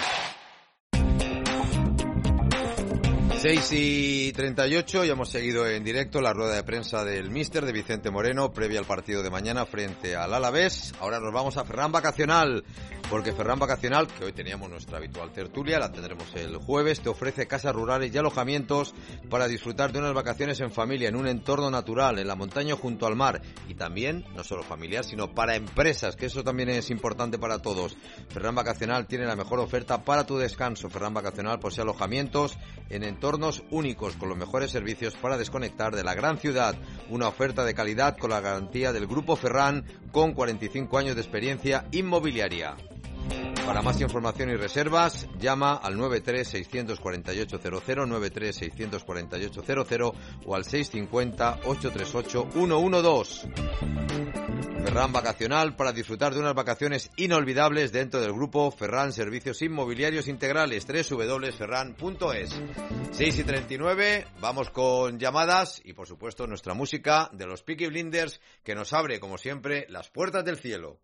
seis y treinta y ocho, ya hemos seguido en directo la rueda de prensa del míster, de Vicente Moreno, previa al partido de mañana frente al Alavés. Ahora nos vamos a Ferran Vacacional, porque Ferran Vacacional, que hoy teníamos nuestra habitual tertulia, la tendremos el jueves, te ofrece casas rurales y alojamientos para disfrutar de unas vacaciones en familia, en un entorno natural, en la montaña junto al mar, y también, no solo familiar, sino para empresas, que eso también es importante para todos. Ferran Vacacional tiene la mejor oferta para tu descanso. Ferran Vacacional posee alojamientos en entornos únicos con los mejores servicios para desconectar de la gran ciudad. Una oferta de calidad con la garantía del Grupo Ferran, con cuarenta y cinco años de experiencia inmobiliaria. Para más información y reservas, llama al nueve tres seis cuatro ocho cero cero, nueve tres seis cuatro ocho cero cero o al seis cinco cero ocho tres ocho uno uno dos. Ferran Vacacional, para disfrutar de unas vacaciones inolvidables dentro del Grupo Ferran Servicios Inmobiliarios Integrales, doble u doble u doble u punto ferran punto es. seis y treinta y nueve, vamos con llamadas y por supuesto nuestra música de los Peaky Blinders, que nos abre como siempre las puertas del cielo.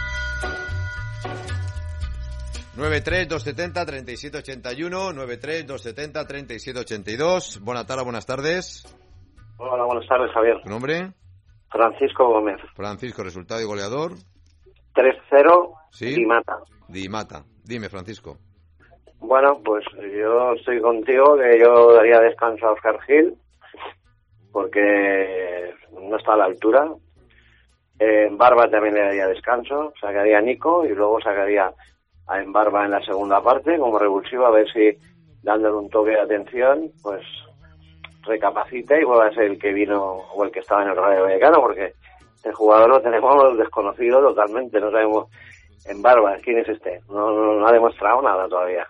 nueve tres dos siete cero tres siete ocho uno, nueve tres dos siete cero tres siete ocho dos. Buenas tardes, buenas tardes. Hola, buenas tardes, Javier. ¿Tu nombre? Francisco Gómez. Francisco, resultado y goleador. tres cero, ¿Sí? Di Mata. Di Mata. Dime, Francisco. Bueno, pues yo estoy contigo, que yo daría descanso a Óscar Gil, porque no está a la altura. Eh, en Barba también le daría descanso, sacaría a Nico y luego sacaría a En Barba en la segunda parte como revulsivo, a ver si dándole un toque de atención, pues recapacita y vuelve a ser el que vino o el que estaba en el Rayo Vallecano, porque el jugador lo tenemos desconocido totalmente, no sabemos En Barba quién es este, no, no, no ha demostrado nada todavía.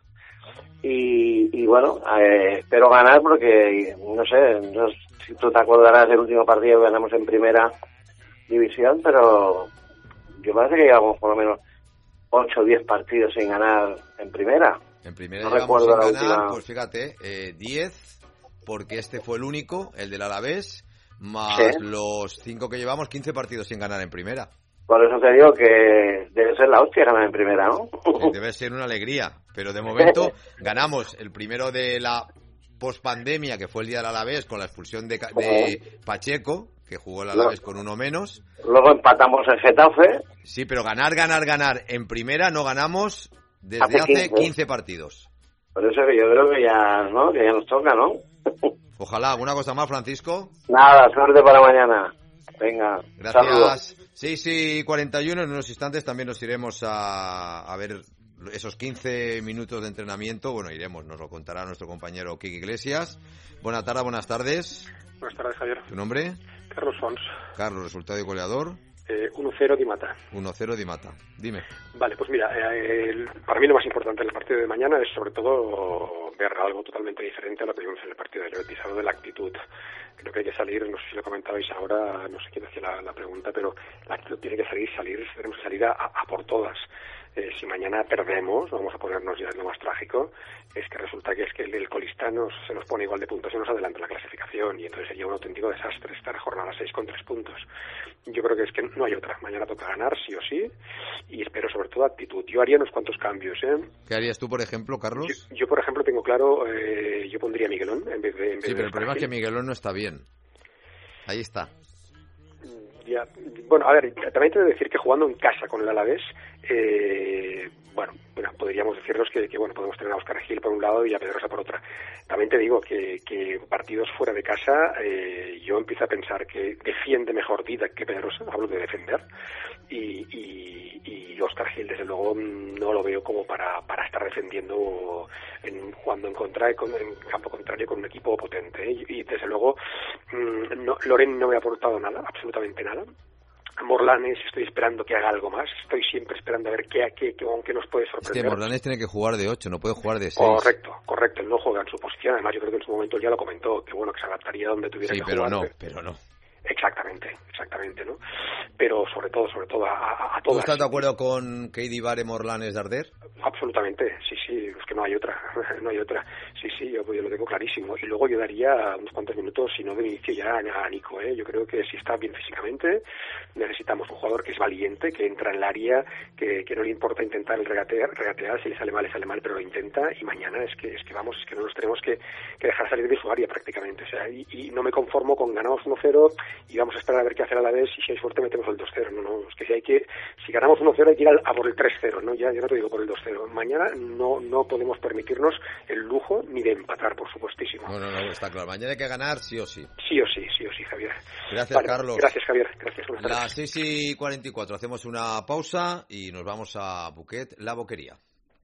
Y, y bueno, eh, espero ganar porque, no sé, no sé si tú te acordarás del último partido que ganamos en primera división, pero yo parece que llevamos por lo menos ocho o diez partidos sin ganar en primera. En primera no llevamos recuerdo sin la ganar, última. pues fíjate, eh, diez, porque este fue el único, el del Alavés, más Sí. los cinco que llevamos, quince partidos sin ganar en primera. Por eso te digo que debe ser la hostia ganar en primera, ¿no? Sí, debe ser una alegría, pero de momento ganamos el primero de la pospandemia, que fue el día del Alavés, con la expulsión de, Ca- de Pacheco, que jugó el Alavés con uno menos. Luego empatamos en Getafe. Sí, pero ganar, ganar, ganar en primera no ganamos desde Hace hace quince. quince partidos. Por eso que yo creo que ya, ¿no? Que ya nos toca, ¿no? Ojalá. ¿Alguna cosa más, Francisco? Nada, suerte para mañana. Venga, saludos. Gracias. seis y cuarenta y uno, en unos instantes también nos iremos a, a ver esos quince minutos de entrenamiento. Bueno, iremos, nos lo contará nuestro compañero Kiki Iglesias. Buenas tardes, buenas tardes. Buenas tardes, Javier. ¿Tu nombre? Carlos Fons. Carlos, resultado y goleador. Eh, uno cero Di Mata. uno cero Di Mata. Dime. Vale, pues mira, eh, el- para mí lo más importante del partido de mañana es sobre todo ver algo totalmente diferente a lo que vimos en el partido del Betis, algo de la actitud. Creo que hay que salir, no sé si lo comentabais ahora, no sé quién hacía la, la pregunta, pero la actitud tiene que salir, salir, tenemos que salir a, a por todas. Eh, si mañana perdemos, vamos a ponernos ya en lo más trágico, es que resulta que es que el, el colista nos, se nos pone igual de puntos y nos adelanta en la clasificación, y entonces sería un auténtico desastre estar jornada seis con tres puntos. Yo creo que es que no hay otra. Mañana toca ganar, sí o sí, y espero sobre todo actitud. Yo haría unos cuantos cambios, ¿eh? ¿Qué harías tú, por ejemplo, Carlos? Yo, yo, por ejemplo, tengo claro, eh, yo pondría a Miguelón en vez de... En vez Sí, de pero el problema es que Oscar Gil. Miguelón no está bien. Ahí está. Ya, bueno, a ver, también te he de decir que jugando en casa con el Alavés, eh, bueno, bueno, podríamos decirnos que, que, bueno, podemos tener a Óscar Gil por un lado y a Pedrosa por otra. También te digo que, que partidos fuera de casa, eh, yo empiezo a pensar que defiende mejor Didac que Pedrosa, hablo de defender, y, y, y Óscar Gil, desde luego, no lo veo como para, para estar defendiendo, en, jugando en contra, con, en campo contrario con un equipo potente, ¿eh? y, y desde luego, mm, no, Loren no me ha aportado nada, absolutamente nada. Morlanes, estoy esperando que haga algo más, estoy siempre esperando a ver qué, qué, qué, qué nos puede Es sorprender. que Morlanes tiene que jugar de ocho, no puede jugar de seis. Correcto, correcto, él no juega en su posición, además yo creo que en su momento él ya lo comentó, que bueno, que se adaptaría donde tuviera Sí, que pero jugar. no, pero no. Exactamente, exactamente, ¿no? Pero sobre todo, sobre todo a, a, a ¿Tú todas. estás de acuerdo con que Vare Morlanes de Arder? Absolutamente, sí, sí, es que no hay otra, no hay otra. Sí, sí, yo, yo lo tengo clarísimo. Y luego yo daría unos cuantos minutos, si no de inicio ya a Nico, ¿eh? Yo creo que si está bien físicamente, necesitamos un jugador que es valiente, que entra en el área, que, que no le importa intentar el regatear, regatear, si le sale mal, le sale mal, pero lo intenta, y mañana es que, es que vamos, es que no nos tenemos que, que dejar salir de su área prácticamente, o sea, y, y no me conformo con ganamos uno cero y vamos a esperar a ver qué hace a la vez, y si hay suerte metemos el dos cero, no, no, es que si hay que, si ganamos uno cero hay que ir al, a por el tres cero, ¿no? Ya, yo no te digo por el dos cero. Mañana no, no podemos permitirnos el lujo ni de empatar, por supuestísimo. No, no, no, está claro. Mañana hay que ganar sí o sí. Sí o sí, sí o sí, Javier. Gracias, Vale, Carlos. Gracias, Javier. Gracias. Buenas tardes. Las seis y cuarenta y cuatro, hacemos una pausa y nos vamos a Buquet, la Boquería.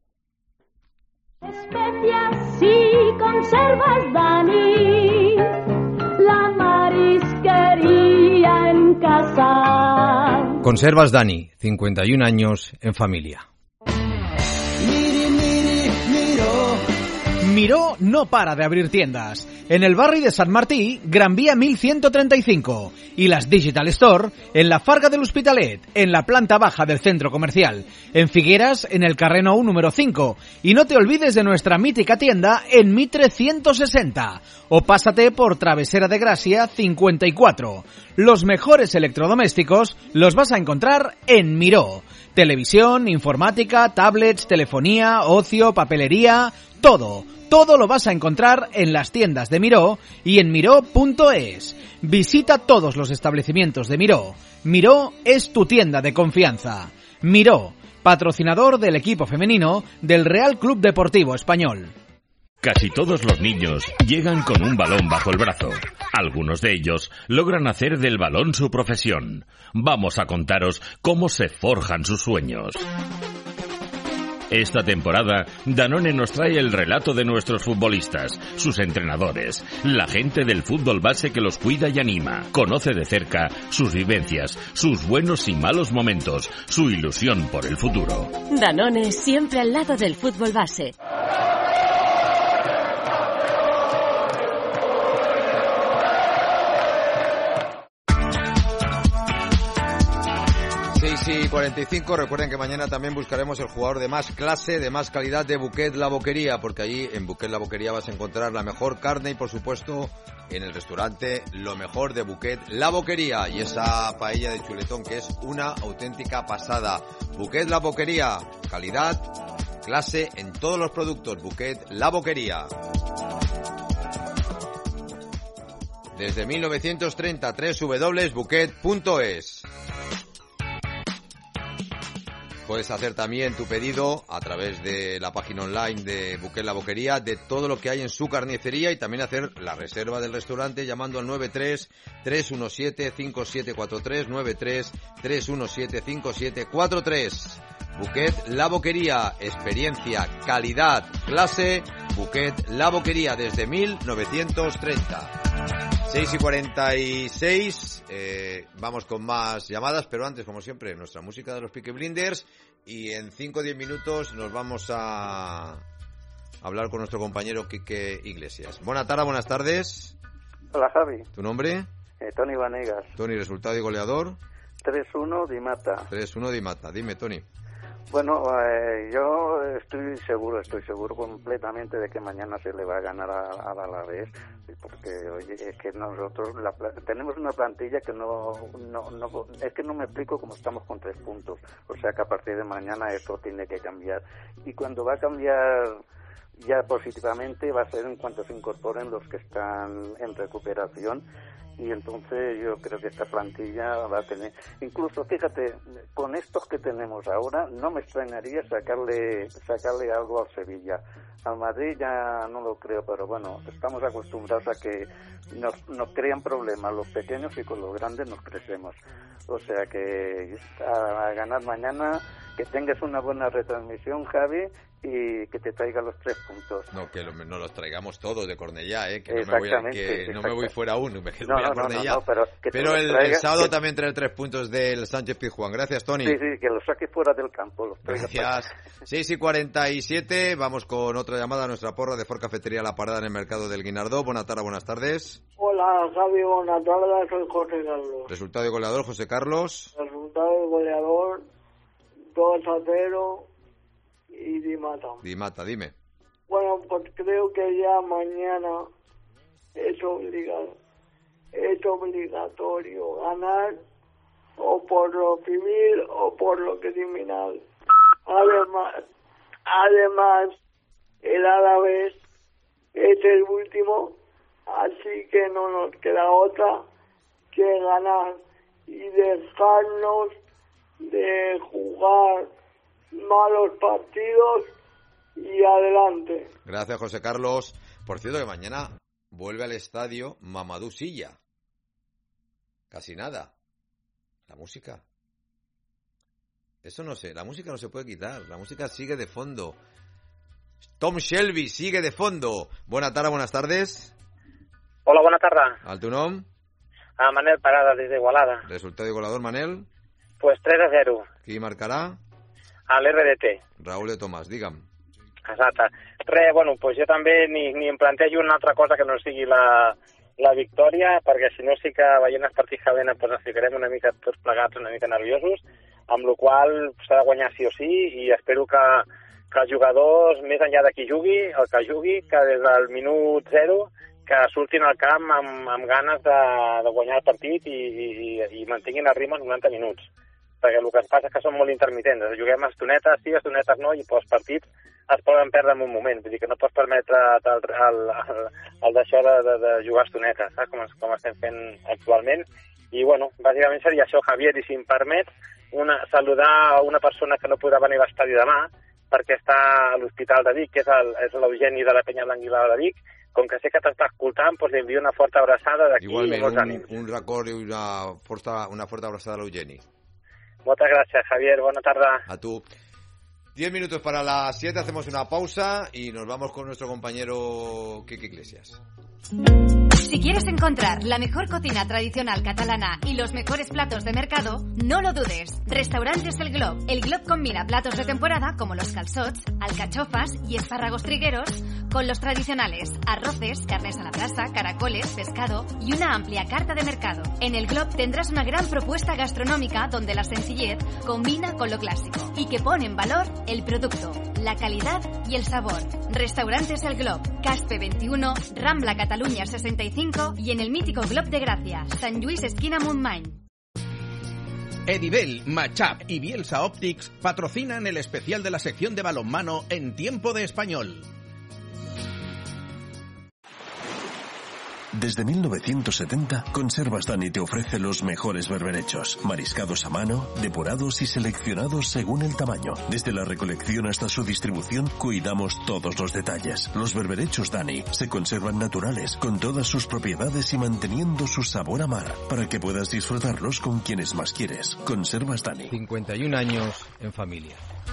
Especias y conservas, Dani, la marisquería en casa. Conservas Dani, cincuenta y un años en familia. Miró no para de abrir tiendas. En el barri de Sant Martí, Gran Vía mil ciento treinta y cinco. Y las Digital Store en la Farga del Hospitalet, en la planta baja del centro comercial. En Figueras, en el carrer Nou número cinco. Y no te olvides de nuestra mítica tienda en Mitre ciento sesenta. O pásate por Travesera de Gracia cincuenta y cuatro. Los mejores electrodomésticos los vas a encontrar en Miró. Televisión, informática, tablets, telefonía, ocio, papelería, todo. Todo lo vas a encontrar en las tiendas de Miró y en miró punto es. Visita todos los establecimientos de Miró. Miró es tu tienda de confianza. Miró, patrocinador del equipo femenino del Real Club Deportivo Español. Casi todos los niños llegan con un balón bajo el brazo. Algunos de ellos logran hacer del balón su profesión. Vamos a contaros cómo se forjan sus sueños. Esta temporada, Danone nos trae el relato de nuestros futbolistas, sus entrenadores, la gente del fútbol base que los cuida y anima. Conoce de cerca sus vivencias, sus buenos y malos momentos, su ilusión por el futuro. Danone siempre al lado del fútbol base. seis y cuarenta y cinco, recuerden que mañana también buscaremos el jugador de más clase, de más calidad de Buquet La Boquería, porque allí en Buquet La Boquería vas a encontrar la mejor carne y por supuesto en el restaurante lo mejor de Buquet La Boquería y esa paella de chuletón que es una auténtica pasada. Buquet La Boquería, calidad, clase en todos los productos. Buquet La Boquería. Desde mil novecientos treinta, doble u doble u doble u punto buquet punto es. Puedes hacer también tu pedido a través de la página online de Buquet La Boquería de todo lo que hay en su carnicería y también hacer la reserva del restaurante llamando al nueve tres, tres uno siete, cinco siete cuatro tres, nueve tres, tres uno siete, cinco siete cuatro tres. Buquet La Boquería, experiencia, calidad, clase. Buquet La Boquería desde mil novecientos treinta. seis y cuarenta y seis, eh, vamos con más llamadas, pero antes, como siempre, nuestra música de los Peaky Blinders y en cinco o diez minutos nos vamos a hablar con nuestro compañero Quique Iglesias. Buenas tardes, buenas tardes. Hola, Javi. ¿Tu nombre? Eh, Tony Vanegas. Tony, resultado y goleador. tres uno Di Mata. tres uno Di Mata. Dime, Tony. Bueno, eh, yo estoy seguro, estoy seguro completamente de que mañana se le va a ganar a- al Alavés, porque oye, es que nosotros la, pla- tenemos una plantilla que no, no, no, es que no me explico cómo estamos con tres puntos, o sea que a partir de mañana esto tiene que cambiar, y cuando va a cambiar ya positivamente va a ser en cuanto se incorporen los que están en recuperación. Y entonces yo creo que esta plantilla va a tener, incluso fíjate, con estos que tenemos ahora, no me extrañaría sacarle sacarle algo al Sevilla. Al Madrid ya no lo creo, pero bueno, estamos acostumbrados a que nos, nos crean problemas los pequeños y con los grandes nos crecemos. O sea que a, a ganar mañana, que tengas una buena retransmisión, Javi, y que te traiga los tres puntos. No, que lo- no los traigamos todos de Cornellá, ¿eh? Que no me voy, a, Exactamente, que no me voy exacto. fuera aún, me quedo No, voy a no, no, Cornellá. no, pero que te Pero los el, traiga- el sábado que- también trae tres puntos del Sánchez Pizjuán. Gracias, Tony. Sí, sí, que los saques fuera del campo. Los traiga para Gracias. seis y cuarenta y siete, vamos con otra llamada a nuestra porra de Ford Cafetería La Parada en el mercado del Guinardó. Buenas tardes, buenas tardes. Hola, Javi, buenas tardes, soy José Carlos. Resultado de goleador, José Carlos. Resultado del goleador, dos a cero y Di Mata. Di Mata, dime. Bueno, pues creo que ya mañana es obligado, es obligatorio ganar o por lo civil o por lo criminal. Además, además el Alavés es el último, así que no nos queda otra que ganar y dejarnos de jugar malos partidos y adelante. Gracias, José Carlos. Por cierto, que mañana vuelve al estadio Mamadou Silla. Casi nada. La música. Eso no sé, la música no se puede quitar. La música sigue de fondo. Tom Shelby sigue de fondo. Buenas tardes, buenas tardes. Hola, buenas tardes. Al tu nom? A Manel Parada, desde Igualada. Resultado igualador, Manel. Pues tres a cero, Qui marcarà? al R D T. Raúl de Tomàs, digue'm. Exacte. Re, bueno, pues jo també ni, ni em plantejo una altra cosa que no sigui la, la victòria, perquè si no sí que veient els partits que venen pues, ens ficarem una mica tots plegats, una mica nerviosos, amb la qual s'ha de guanyar sí o sí, i espero que, que els jugadors, més enllà de qui jugui, el que jugui, que des del minut zero, que surtin al camp amb, amb ganes de, de guanyar el partit i, i, i mantinguin el ritme en noranta minuts. Perquè el que es passa és que són molt intermitents. Juguem estonetes sí, estonetes no, i els partits es poden perdre en un moment. Vull dir que no pots permetre el, el, el, el deixar de, de, de jugar estonetes, saps? Com, com estem fent actualment. I, bueno, bàsicament seria això, Javier, i si em permet, una, saludar a una persona que no podrà venir a l'estadi demà, perquè està a l'Hospital de Vic, que és el- és l'Eugeni de la Penya Blanquilada de Vic. Com que sé que t'està escoltant, doncs li envio una forta abraçada d'aquí i Igualment, molts un, ànims. un record i una forta, una fuerte abrazada a l'Eugeni. Moltes gràcies, Javier. Bona tarda. A tú. Diez minutos para las siete, hacemos una pausa y nos vamos con nuestro compañero Quique Iglesias. Si quieres encontrar la mejor cocina tradicional catalana y los mejores platos de mercado, no lo dudes. Restaurantes El Glob. El Glob combina platos de temporada como los calçots, alcachofas y espárragos trigueros con los tradicionales arroces, carnes a la brasa, caracoles, pescado y una amplia carta de mercado. En El Glob tendrás una gran propuesta gastronómica donde la sencillez combina con lo clásico y que pone en valor el producto, la calidad y el sabor. Restaurantes El Glob, Caspe veintiuno, Rambla Cataluña sesenta y cinco y en el mítico Glob de Gracia, San Luis esquina Montmany. Edibel, Matchup y Bielsa Optics patrocinan el especial de la sección de balonmano en Tiempo de Español. Desde mil novecientos setenta, Conservas Dani te ofrece los mejores berberechos, mariscados a mano, depurados y seleccionados según el tamaño. Desde la recolección hasta su distribución, cuidamos todos los detalles. Los berberechos Dani se conservan naturales, con todas sus propiedades y manteniendo su sabor a mar, para que puedas disfrutarlos con quienes más quieres. Conservas Dani. cincuenta y un años en familia.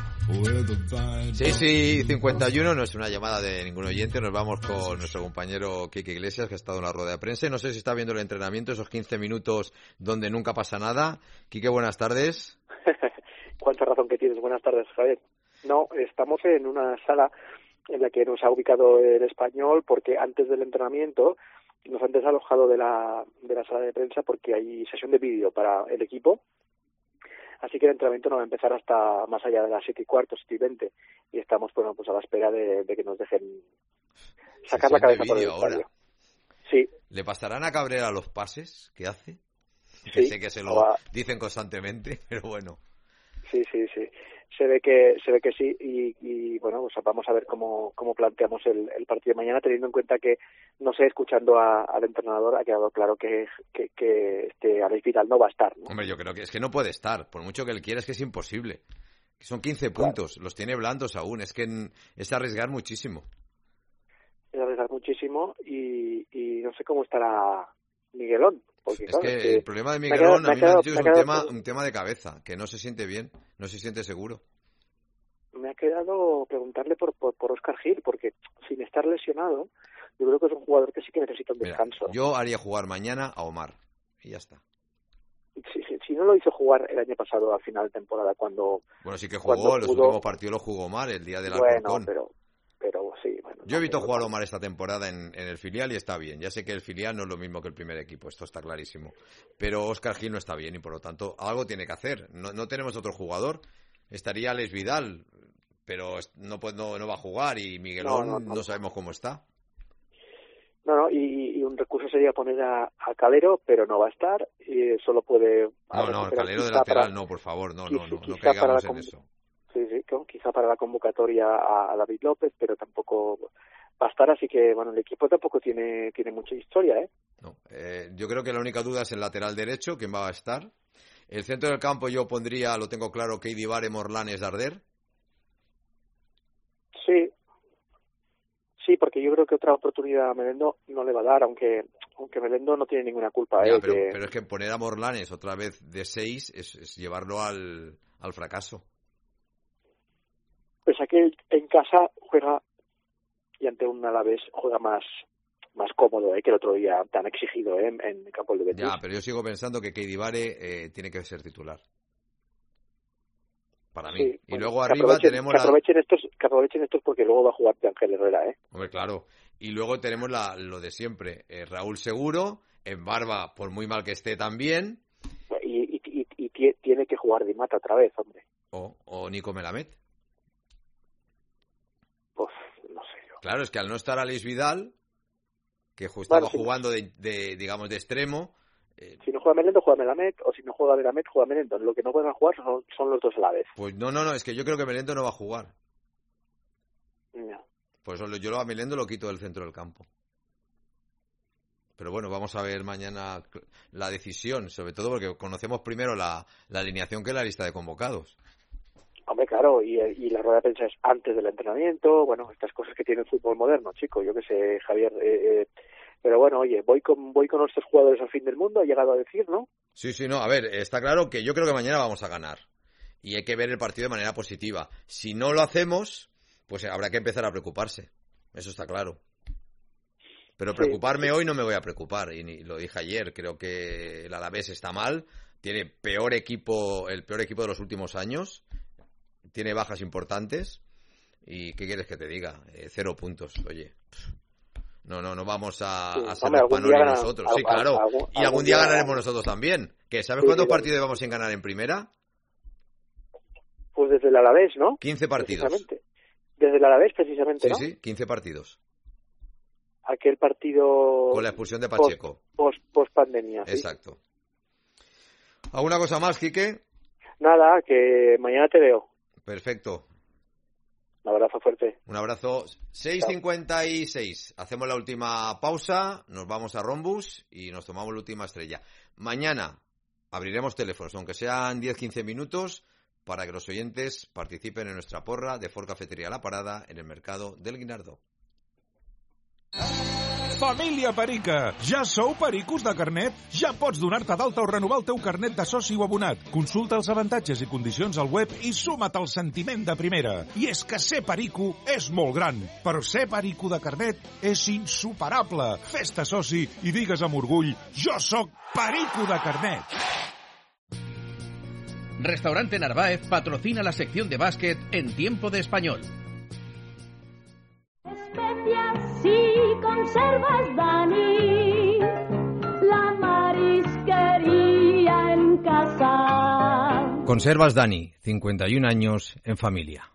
Sí, sí, cincuenta y uno, no es una llamada de ningún oyente, nos vamos con nuestro compañero Quique Iglesias, que ha estado en la rueda de prensa. No sé si está viendo el entrenamiento, esos quince minutos donde nunca pasa nada. Quique, buenas tardes. Cuánta razón que tienes. Buenas tardes, Javier. No, estamos en una sala en la que nos ha ubicado el Español porque antes del entrenamiento nos han desalojado de la, de la sala de prensa porque hay sesión de vídeo para el equipo. Así que el entrenamiento no va a empezar hasta más allá de las siete y cuarto, siete y veinte. Y estamos, bueno, pues a la espera de, de que nos dejen sacar la cabeza por el estadio. Sí. ¿Le pasarán a Cabrera los pases que hace? Sí. Que sé que se lo Va. dicen constantemente, pero bueno. Sí, sí, sí. Se ve que se ve que sí y, y bueno, pues vamos a ver cómo, cómo planteamos el, el partido de mañana, teniendo en cuenta que, no sé, escuchando a, al entrenador ha quedado claro que, que, que este Alex Vidal no va a estar, ¿no? Hombre, yo creo que es que no puede estar, por mucho que él quiera, es que es imposible. Que son quince puntos, los tiene blandos aún, es que en- es arriesgar muchísimo. Es arriesgar muchísimo y, y no sé cómo estará Miguelón. Porque, Es claro, que es que el problema de me ha quedado- Miguelón me ha a mí me han quedado- dicho que me es ha un quedado- tema, un tema de cabeza, que no se siente bien, no se siente seguro. me ha quedado preguntarle por, por, por Oscar Gil, porque sin estar lesionado, yo creo que es un jugador que sí que necesita un Mira, descanso. yo haría jugar mañana a Omar y ya está. Si, si, si no lo hizo jugar el año pasado a final de temporada, cuando... Bueno, sí que cuando jugó, los pudo- últimos partidos los jugó Omar, el día del Bueno, Alcorcón. pero, pero sí, bueno. Yo he visto jugar a Omar esta temporada en, en el filial y está bien. Ya sé que el filial no es lo mismo que el primer equipo, esto está clarísimo. Pero Óscar Gil no está bien y por lo tanto algo tiene que hacer. No, no tenemos otro jugador. Estaría Alex Vidal, pero es- no, puede- no, no va a jugar y Miguelón No, no, no, no. sabemos cómo está. No, no, y, y un recurso sería poner a, a Calero, pero no va a estar, y solo puede... No, no, recuperar Calero de quizá lateral para- no, por favor, no, quizá- no, no, no quizá para caigamos la en conv- eso. Sí, sí, ¿no? Quizá para la convocatoria a, a David López, pero tampoco va a estar, así que, bueno, el equipo tampoco tiene tiene mucha historia, ¿eh? No, eh, yo creo que la única duda es el lateral derecho, quién va a estar. El centro del campo yo pondría, lo tengo claro, Keidi Vare, Morlanes, Darder. Sí, sí, porque yo creo que otra oportunidad a Melendo no le va a dar, aunque aunque Melendo no tiene ninguna culpa, Ya, ¿eh? pero, que- pero es que poner a Morlanes otra vez de seis es, es llevarlo al, al fracaso. Pese a que en casa juega y ante un Alavés juega más más cómodo, ¿eh? Que el otro día tan exigido, ¿eh? En, en el campo del Betis. Ya, pero yo sigo pensando que Keidi Vare eh, tiene que ser titular. Para mí. Sí, y bueno, luego que arriba aprovechen- tenemos que la... aprovechen estos que aprovechen estos porque luego va a jugar de Ángel Herrera, ¿eh? Hombre, claro. Y luego tenemos la, lo de siempre. Eh, Raúl Seguro, en Barba, por muy mal que esté también, Y, y, y, y tie- tiene que jugar Di Mata otra vez, hombre. o, o Nico Melamed. Pues no sé yo. Claro, es que al no estar Alex Vidal, que ju- estaba Bueno, sí. jugando de, de, digamos, de extremo, Si no juega Melendo, juega Melamed, o si no juega Melamed, juega Melendo. Lo que no pueden jugar son, son los dos a la vez. pues no, no, no, es que yo creo que Melendo no va a jugar. Ya. Por eso lo- yo lo a Melendo lo quito del centro del campo. pero bueno, vamos a ver mañana la decisión, sobre todo porque conocemos primero la, la alineación que la lista de convocados. Hombre, claro, y, y la rueda de prensa es antes del entrenamiento, bueno, estas cosas que tiene el fútbol moderno, chico, yo qué sé, Javier, eh, eh, pero bueno, oye, voy con voy con nuestros jugadores al fin del mundo, ha llegado a decir, ¿no? Sí, sí, no, a ver, está claro que yo creo que mañana vamos a ganar, y hay que ver el partido de manera positiva. Si no lo hacemos, pues habrá que empezar a preocuparse, eso está claro. Pero preocuparme sí, sí. hoy no me voy a preocupar, y ni, lo dije ayer, creo que el Alavés está mal, tiene peor equipo, el peor equipo de los últimos años, tiene bajas importantes, y ¿qué quieres que te diga? Eh, cero puntos, oye. No, no, no vamos a, sí, a ser los panones nosotros. Sí, claro, algún, y algún, algún día, día ganaremos nosotros también. ¿Qué, ¿Sabes sí, cuántos sí, partidos llevamos sin ganar en primera? Pues desde el Alavés, ¿no? quince partidos. Desde el Alavés, precisamente, sí, ¿no? Sí, sí, quince partidos. Aquel partido... Con la expulsión de Pacheco. Post, post, post pandemia. Exacto. ¿Sí? ¿Alguna cosa más, Quique? Nada, que mañana te veo. Perfecto. Un abrazo fuerte. Un abrazo. seis cincuenta y seis. Hacemos la última pausa, nos vamos a Rhombus y nos tomamos la última estrella. Mañana abriremos teléfonos, aunque sean diez a quince minutos, para que los oyentes participen en nuestra porra de Ford Cafetería La Parada en el mercado del Guinardó. Família Perica! Ja sou pericos de carnet? Ja pots donar-te d'alta o renovar el teu carnet de soci o abonat. Consulta els avantatges i condicions al web i suma't al sentiment de primera. I és que ser perico és molt gran, però ser perico de carnet és insuperable. Fes-te soci i digues amb orgull: jo sóc perico de carnet. Restaurante Narváez patrocina la sección de básquet en Tiempo de Español. Especias y conservas, Dani, la marisquería en casa. Conservas Dani, cincuenta y un años en familia.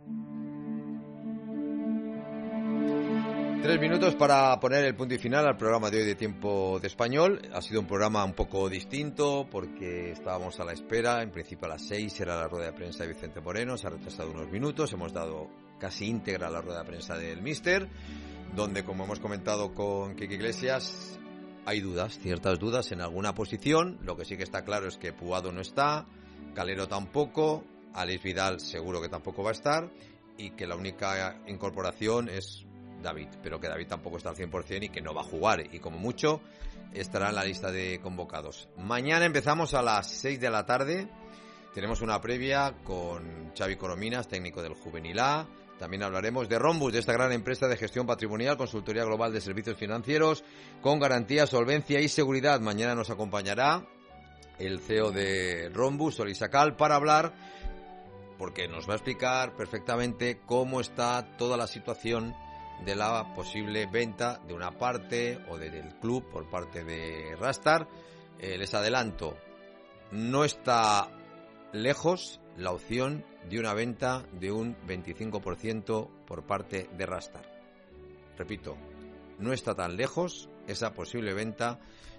Tres minutos para poner el punto y final al programa de hoy de Tiempo de Español. Ha sido un programa un poco distinto porque estábamos a la espera. En principio a las seis era la rueda de prensa de Vicente Moreno. Se ha retrasado unos minutos. Hemos dado casi íntegra la rueda de prensa del míster, donde, como hemos comentado con Quique Iglesias, hay dudas, ciertas dudas en alguna posición. Lo que sí que está claro es que Puado no está, Calero tampoco, Alex Vidal seguro que tampoco va a estar, y que la única incorporación es David, pero que David tampoco está al cien por ciento y que no va a jugar, y como mucho estará en la lista de convocados. Mañana empezamos a las seis de la tarde, tenemos una previa con Xavi Corominas, técnico del Juvenil A. También hablaremos de Rhombus, de esta gran empresa de gestión patrimonial, consultoría global de servicios financieros, con garantía, solvencia y seguridad. Mañana nos acompañará el C E O de Rhombus, Solisacal, para hablar, porque nos va a explicar perfectamente cómo está toda la situación de la posible venta de una parte o de, del club por parte de Rastar. Eh, les adelanto, no está lejos la opción de una venta de un veinticinco por ciento por parte de Rastar. Repito, no está tan lejos esa posible venta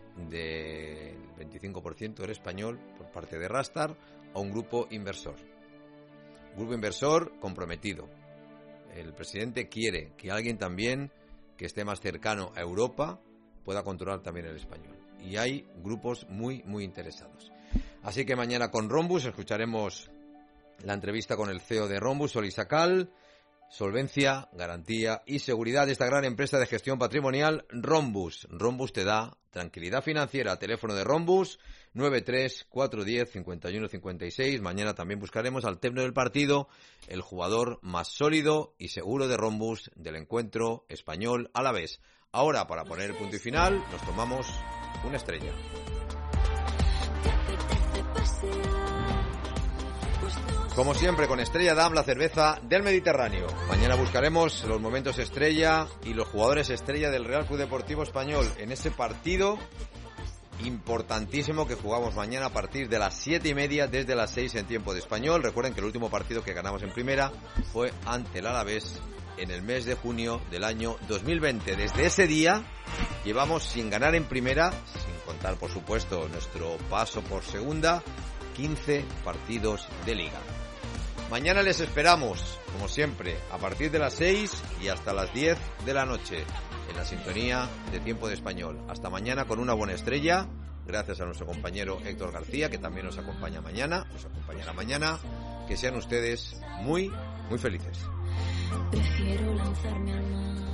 del veinticinco por ciento del español por parte de Rastar a un grupo inversor. Grupo inversor comprometido. El presidente quiere que alguien también que esté más cercano a Europa pueda controlar también el español. Y hay grupos muy, muy interesados. Así que mañana con Rhombus escucharemos la entrevista con el C E O de Rhombus, Solisacal, solvencia, garantía y seguridad de esta gran empresa de gestión patrimonial, Rhombus. Rhombus te da tranquilidad financiera. Teléfono de Rhombus, nueve tres cuatro uno cero cinco uno cinco seis. Mañana también buscaremos al término del partido el jugador más sólido y seguro de Rhombus del encuentro español Alavés. Ahora, para poner el punto y final, nos tomamos una estrella. Como siempre, con Estrella Damm, la cerveza del Mediterráneo. Mañana buscaremos los momentos estrella y los jugadores estrella del Real Club Deportivo Español en ese partido importantísimo que jugamos mañana a partir de las siete y media, desde las seis en Tiempo de Español. Recuerden que el último partido que ganamos en primera fue ante el Alavés en el mes de junio del año dos mil veinte. Desde ese día llevamos sin ganar en primera, sin contar por supuesto nuestro paso por segunda, quince partidos de liga. Mañana les esperamos, como siempre, a partir de las seis y hasta las diez de la noche. en la sintonía de Tiempo de Español. Hasta mañana con una buena estrella. Gracias a nuestro compañero Héctor García, que también nos acompaña mañana, nos acompañará mañana. Que sean ustedes muy, muy felices. Prefiero lanzarme al mar.